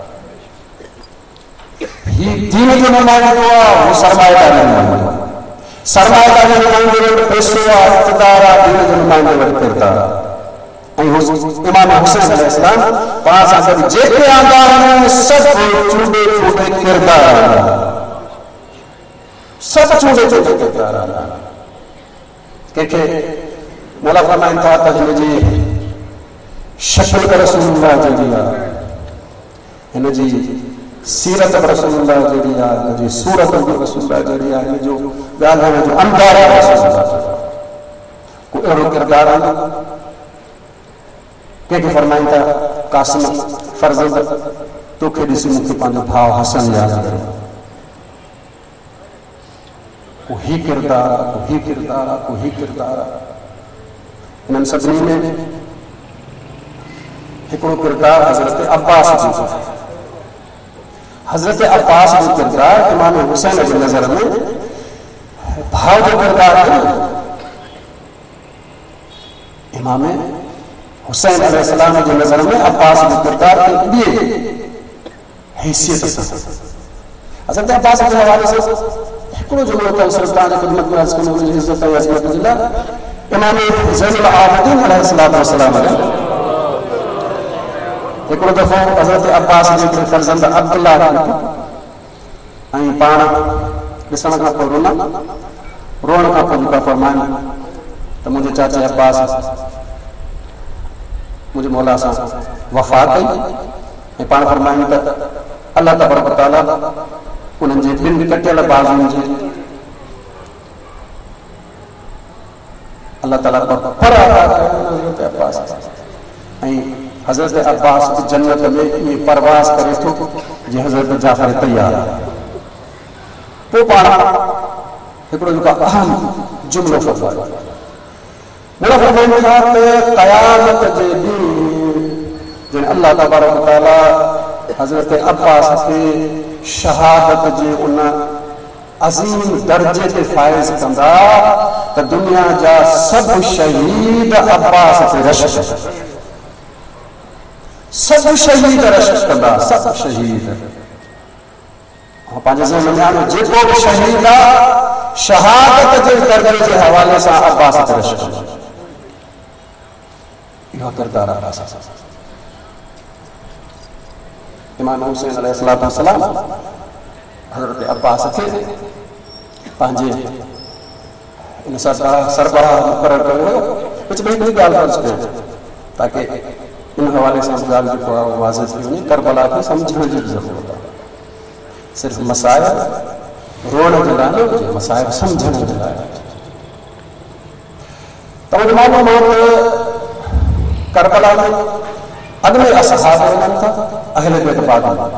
ही दीन जो नुमाइंदो आहे, हू सरमाएदारी जो नुमाइंदो आहे। सरमाएदारी जो नुमाइंदे वटि पैसो आहे, इक़्तिदार आहे, दीन जो नुमाइंदे वटि किरदार आहे। ऐं इमाम हुसैन अलैहिस्सलाम पाण सां गॾु जेके आंदा आहिनि सभु चूंडे चूंडे किरदार आहिनि, सभु चूंडे चूंडे किरदार आहिनि। कंहिंखे मौला फरमाइनि था त हिनजी शक्ल बि रसूलुल्लाह जहिड़ी आहे, हिनजी सीरत बि रसूलुल्लाह जहिड़ी आहे, हिनजी सूरत बि रसूलुल्लाह जहिड़ी आहे, हिनजो ॻाल्हाइण जो अंदाज़ बि रसूलुल्लाह जहिड़ो आहे। को अहिड़ो किरदार आहे। कंहिंखे फरमाइनि था कासिम फर्ज़ंद तोखे ॾिसी मूंखे पंहिंजो भाउ हसन यादि कयो। को ही किरदार आहे, को ही किरदार आहे, को ही किरदार आहे। इन्हनि सभिनी में हिकिड़ो किरदार हज़रत अब्बास जो, हज़रत अब्बास जो किरदार इमाम हुसैन जे नज़र में भाउ जो किरदार आहे। इमाम हुसैन अलैहिस्सलाम जे नज़र में अब्बास जो किरदार ॿिए हैसियत सां। हज़रत अब्बास जे हवाले से हिकिड़ो जुमिलो अथव सिर्फ़ु तव्हांजे ख़िदमत में अर्ज़ु कंदो, मुंहिंजी इज़त ऐं अज़मत जे लाइ इमाम ज़ैनुल आबिदीन अलैहिस्सलाम हिकिड़ो दफ़ो हज़रत अब्बास जे हिकिड़े फ़र्ज़ंद अब्दुल्लाह ऐं पाण ॾिसण खां पोइ रोना रोअण खां पोइ जेका फरमाइनि त मुंहिंजे चाचा अब्बास मुझे मौला सां वफ़ा कई, ऐं पाण फरमाइनि त अल्लाह तबारक व तआला उन्हनि जे ॿिनि कटियल बाज़ुनि जे अल्लाह ताला पर हज़रत अब्बास ऐं हज़रत अब्बास जन्नत में ईअं परवाज़ करे थो जीअं हज़रत जाफ़र तैयार आहे। पोइ पाण हिकिड़ो जेको अहम जुमिलो फरमायो, मुला फरमाइनि था त क़यामत जे ॾींहुं जॾहिं अल्लाह तबारक व तआला हज़रत अब्बास खे शहादत जे उन अज़ीम दर्जे ते फ़ाइज़ कंदा त दुनिया जा सभु शहीद अब्बास ते रश्क, सभु शहीद रश्क कंदा, सभु शहीद। पंहिंजे ज़हन में आयो जेको बि शहीद आहे शहादत जे दर्जे जे हवाले सां अब्बास ते रश्क कंदा। इहो किरदार आहे। इमाम हुसैन अलैहिस्सलाम हज़रत अब्बास खे पंहिंजे इन सरबराह मुक़ररु कयो वियो। विच में हिकिड़ी ॻाल्हि अर्ज़ु कयो ताकी इन हवाले सां ॻाल्हि जेको आहे वाज़िह थी वञे। करबला खे सम्झण जी ज़रूरत आहे, सिर्फ़ु मसाइल रोअण जे लाइ न हुजे, मसाइल सम्झण जे लाइ। तव्हांजो मालूम आहे त करबला में अॻ में असहाब वञनि था, अहले बैत बाद में।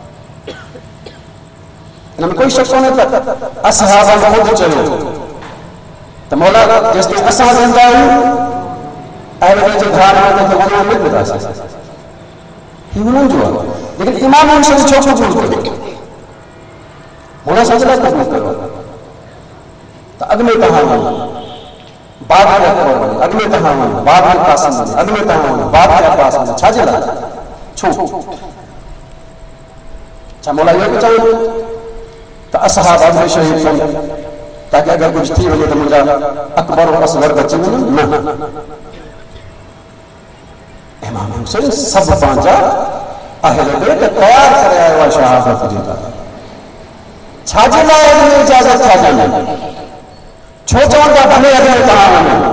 हिन में कोई शक कोन्हे त असहाब ख़ुदि चयो त मौला जेसिताईं असां ज़िंदा आहियूं अहले बैत जे ध्यान में त वञण न ॾींदासीं, ही हुननि जो आहे। लेकिन इमाम हुसैन छो क़बूल कयो? हुन सां छा क़बूल कयो त अॻ में तव्हां वञो, बाद में अकबर वञे, अॻ में तव्हां वञो, बाद में कासिम वञे, अॻ में तव्हां वञो, बाद में अब्बास वञे। छाजे लाइ? छो? छा मौला इहो पियो चवे त असहाब अॻ में शहीद थियनि ताकि अगरि कुझु थी वञे त मुंहिंजा अकबर और असगर बची वञनि? न, इमाम हुसैन सभु पंहिंजा अहले बैत तयारु करे आयो आहे शहादत जे लाइ। छाजे लाइ अॻ में इजाज़त था ॾियनि? छो चवनि था भले अॻ में तव्हां वञो?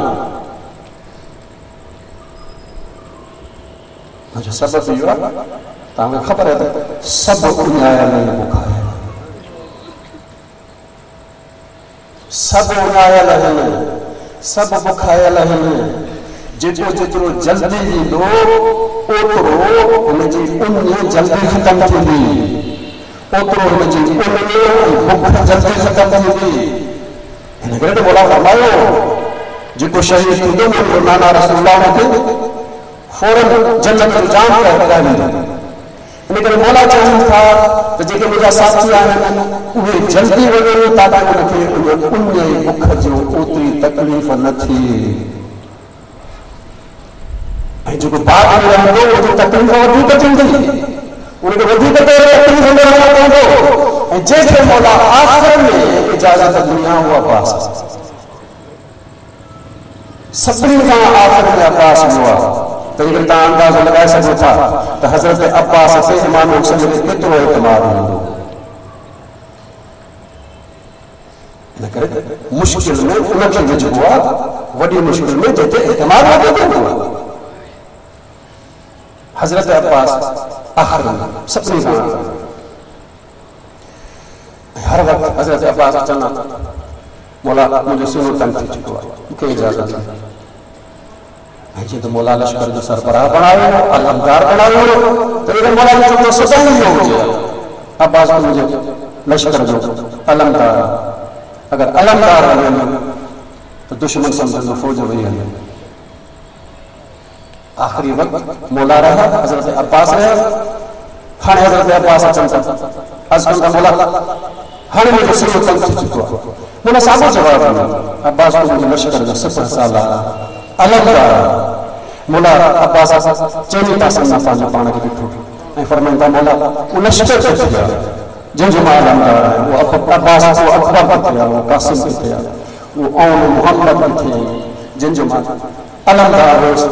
मुंहिंजो सबबु इहो आहे, तव्हांखे ख़बर आहे त सभु उञायल ऐं बुखायल, सभु उञायल आहिनि, सभु बुखायल आहिनि। जेतिरो जेतिरो जल्दी ईंदो ओतिरो हुनजी उञ जल्दी ख़तमु थींदी, ओतिरो हुनजी उञ बुख जल्दी ख़तमु थींदी। हिन करे त मौला फरमायो जेको शहीद थींदो मुंहिंजो नाना रसूलुल्लाह खे فوراً جنت جو جان کا احترام ہے ان کے مولا چاہن تھا تو جے کہ مجھا ساتھی آنے وہ جلدی وغیرہ تاکہ ان کے ان بکھ جو اتری تکلیف نہ تھی جو بات میں رہو وہ تکلیف ودی تو چلتی ان کے ودی تو تکلیف میں رہو جیسے مولا آخر میں اجازت دنیا ہوا پاس سبری کا آخر میں عباس ہوا تو یہ تا انداز لگائے سکتا تھا تو حضرت عباس سے امام حسین کے کتنے اعتماد ہوں نہ کرے مشکل میں ان کی وجہ ہوا وڈی مشکل میں جتے اعتماد ہوتے ہوا حضرت عباس آخر میں سبری کا ہر وقت حضرت عباس چلنا مولا مجھے سنو تنگ تھی چکا کہ اجازت ہے یہ تو مولا لشکر جو سربراہ بنائے ہو علمدار بنائے ہو تو یہ مولا جو کو سزا نہیں ہو گیا عباس کو مجھے لشکر جو علمدار اگر علمدار ہے تو دشمن سمجھو فوج ہوئی ہے آخری وقت مولا رہا حضرت عباس رہا ہر حضرت عباس چلتا از کا مولا ہر مجھے سنو تنگ تھی چکا مولا صاحب جواب دیا عباس کو مجھے لشکر جو سپر سالہ علمدار مولا عباس چینی تاسن نفا جو پانا کی ٹھوٹ فرمائیں مولا وہ لشکر سے کیا جن جو علمدار ہے وہ عباس کو اکبر پر کیا وہ قاسم پر کیا وہ اون محمد پر تھے جن جو علمدار ہے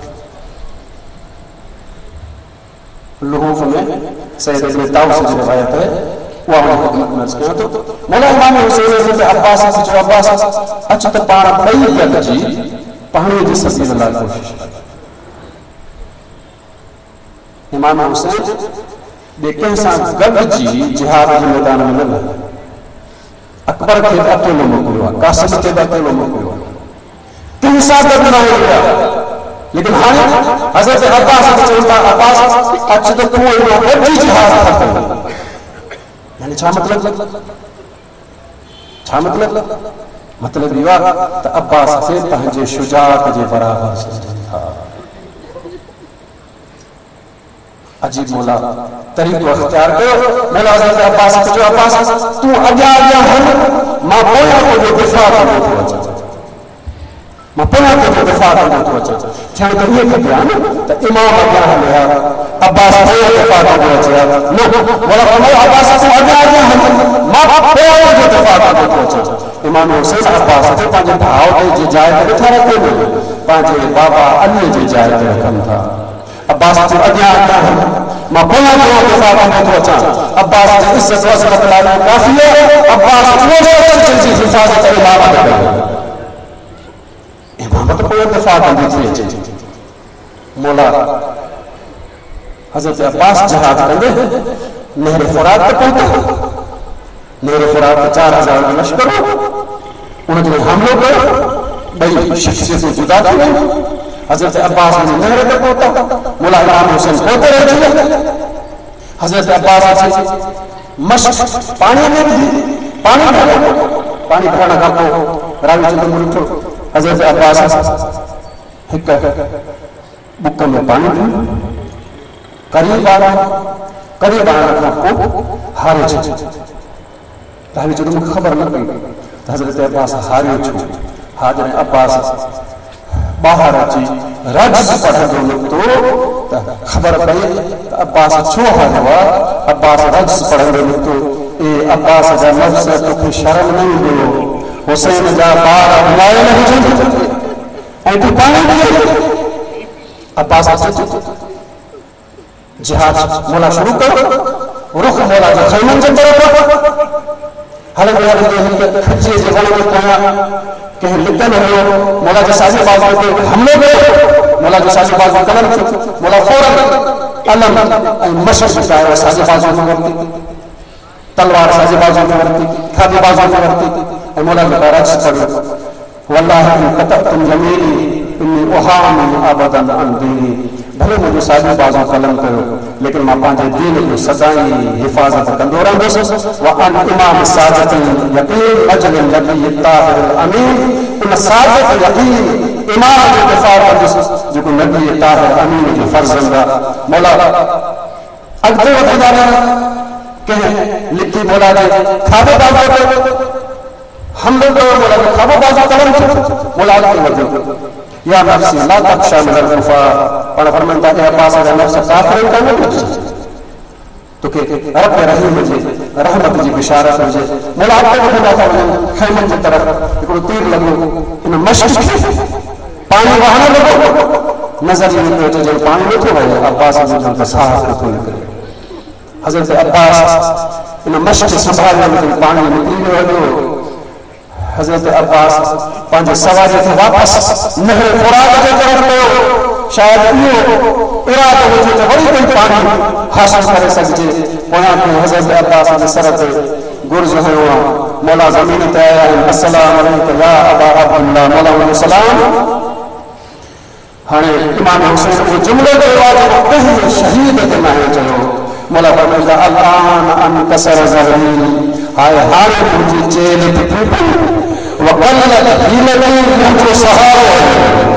لحوف میں سید ابن تاؤ سے روایت ہے وہ ہمیں حکمت مرز کیا تو مولا امام حسین حضرت عباس سے جو عباس اچھا تو پانا پئی گیا جی پہنی جس سبیل اللہ کوشش امام حسین دیکھیں ساتھ گرد جی جہاد کے میدان میں نہ اکبر کے اکیلو مکلوا قاسم کے اکیلو مکلوا تین ساتھ گرد نہ ہو گیا لیکن ہاں حضرت عباس سے چلتا عباس اچھا تو کوئی لوگ جی جہاد کرتا یعنی چھا مطلب چھا مطلب مطلب یہ تو عباس سے تہجے شجاعت جے برابر سجن تھا عجیب مولا طریق اختیار کرو مولا حضرت عباس سے جو عباس تو اگیا اگیا ہم ماں بویا کو جو دفاع کرو تو اچھا ماں بویا کو جو دفاع کرو تو اچھا کیا تو یہ کہتے ہیں تو امام اگیا ہم لیا عباس بویا دفاع کرو اچھا مولا فرمایا عباس تو اگیا اگیا ہم ماں بویا کو جو دفاع کرو تو اچھا امام حسین عباس سے پانچے بھاؤ دے جی جائے دے تھا رکھے میں پانچے بابا علی جی جائے دے رکھن تھا عباس تو اگیا آگیا ہے ماں بولا جو دفاع کرنے تو اچھا عباس سے اس سے وزرت لانا کافی ہے عباس جو جو جو چیز حفاظت امامت کرے امامت کو دفاع کرنے تھی مولا حضرت عباس جہاد کرنے نہر فرات پر پہنچا نہر فرات پر چار ہزار لشکر انہوں نے حملوں پر بھئی شخصیت سے جدا تھی حضرت عباس نے نہر پر پہنچا مولا امام حسین پہنچتے رہے حضرت عباس سے مشق پانی میں بھی پانی بھرنا پانی بھرنا کا کو راوی چند ملٹو حضرت عباس ہکا بکا میں پانی بھی قریب آنا قریب آنا کو ہارے چھے راوی چند مجھے خبر نہ پئی حضرت عباس ہارے چھو حاضر عباس باہر اچھی رجز پڑھا جو لوگ تو خبر پئی عباس چھو ہوا عباس رجز پڑھا جو لوگ تو اے عباس جا نفس تو کوئی شرم نہیں دو حسین جا بار اولائے نہیں جنگ اے تو پانی دیئے عباس سے جہاد مولا شروع کر رخ مولا جو خیمن جن طرف حالے مولا جو کھچے جو بڑے میں کہا کہ لکھن ہو مولا جو سازی بازوں کے حملے میں مولا جو سازی بازوں کلم تھی مولا فوراً علم مشق بتایا وہ سازی بازوں میں ورتی تلوار سازی بازوں میں ورتی کھادی بازوں میں ورتی مولا جو رجز پڑھو واللہ ان قطعتم جمیلی انی احام ابدا عن دینی بھلے مجھے سازی بازوں کلم کرو لیکن ماں پانچے دین کو سزائیں حفاظت کندورا بس وان امام ساجت یقین اجل النبی الطاہر الامین ان ساجت یقین امام جو دفاع کر جو نبی طاہر امین جو فرزندہ مولا اگتے وقت جانا کہیں لکھی مولا جی کھابے بازا کر ہم لوگ مولا جی کھابے بازا کرن مولا اگتے وقت یا نفسی لا تخشا من الکفار اور فرمانتا ہے عباس اگر نفس کافر کا نہیں تو کہ رب رحیم مجھے رحمت جی بشارت مجھے مولا اگتے وقت جاتا خیمن کی طرف ایک تیر لگو ان مشق پانی وہاں لگو نظر یہ بیٹھے جو پانی میں تو ہے عباس نے جو صاحب کو نکلے حضرت عباس ان مشق سنبھالنے میں پانی نکلی ہوئے حضرت عباس پانچ سواری تھے واپس نہر فرات کے طرف لو شاید یہ ارادہ ہوتے تھے بڑی کوئی پانی حاصل کرے سکتے وہاں پہ حضرت عباس نے سرت گرز ہے ہوا مولا زمین تے آیا السلام علیکم یا ابا عبداللہ مولا علیہ السلام ہانے امام حسین کو جملے کے بعد کہیں شہید کے ماہر چلو مولا فرمائے الان انکسر ظہری ہائے ہائے مجھے چیل پھوٹی وقلت حیلتی مجھے سہارو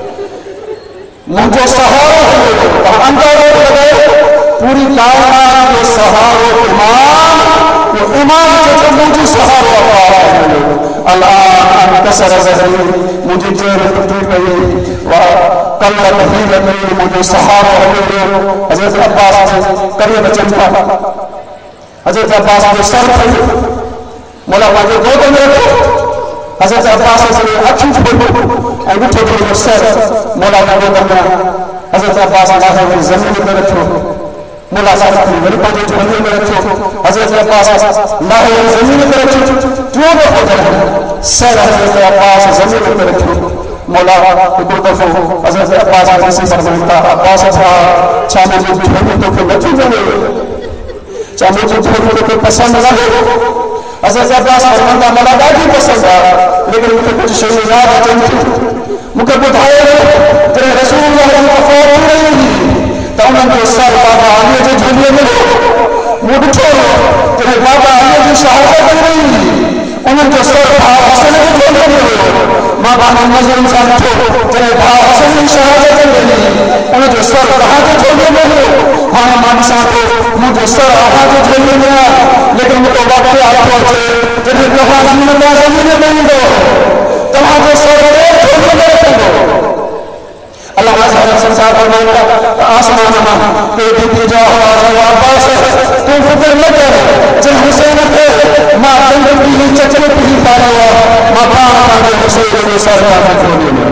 مجھے سہارو اور اندر لگے پوری کائنات کے سہارو امام وہ امام جو مجھے سہارو اپا الان انکسر ظہری مجھے چیل پھوٹی گئی وقلت حیلتی مجھے سہارو ہو حضرت عباس نے قریب چمپا حضرت عباس نے سر پھر مولا مجھے دو دن رکھو حضرت عباس نے اکھیں چھوڑو اگر چھوڑو جو سر مولا مجھے دو دن حضرت عباس نے زمین میں رکھو مولا سر پھر میری پاجے چھوڑنے میں رکھو حضرت عباس لاہے زمین میں رکھو جو وہ ہو جائے سر حضرت عباس زمین میں رکھو مولا ایک دفعہ حضرت عباس نے اسی فرماتا عباس تھا چاہے جو چھوڑنے تو کہ نچو جانے چاہے جو چھوڑنے تو کہ پسند نہ ہو حضرت عباس فرماتا مولا باقی پسند آ لیکن مجھے کچھ شیئے یاد آ جنتی مجھے بتائے تیرے رسول اللہ کی وفات ہو رہی ہوئی تو انہوں نے سر بابا آنے جو جھولیے میں مجھے چھوڑو تیرے بابا آنے جو شہادت ہو رہی ہوئی انہوں نے سر بھاؤ حسن جو جھولیے میں ماں باپ نظر انسان چھو تیرے بھاؤ حسن کی شہادت ہو رہی انہوں جو سر کہاں جو جھولیے میں ہو ہاں ماں ساتھ ہو مجھے سر آہاں جو جھولیے میں آ لیکن مجھے وقت آپ پہنچے جنہیں کہا زمین اللہ زمین میں دو تمہاں جو سر ایک جھولیے میں رکھو اللہ حضرت سنسار فرمائے آسمان ماں تیری تیجا ہوا جو عباس ہے تو فکر نہ کر جن حسین ہے ماں جنگ کی ہی چچر کی ہی پانے ہوا ماں پاہ پانے حسین کے سر پانے چھوڑے میں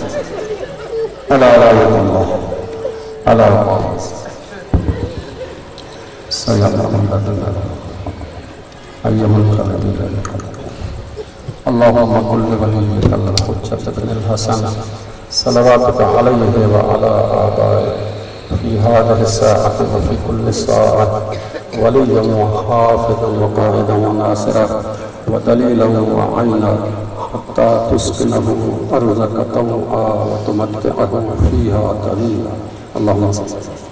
اللہ اللہ اللہ اللہ سیدنا محمد ایہم القلب اللہم قل وليك الحجة بن الحسن صلواتك عليه وعلى آبائه في هذه الساعة وفي كل ساعة وليا وحافظا وقائدا وناصرا ودليلا وعينا حتى تسكنه أرضك طوعا وتمتعه فيها طويلا اللهم صل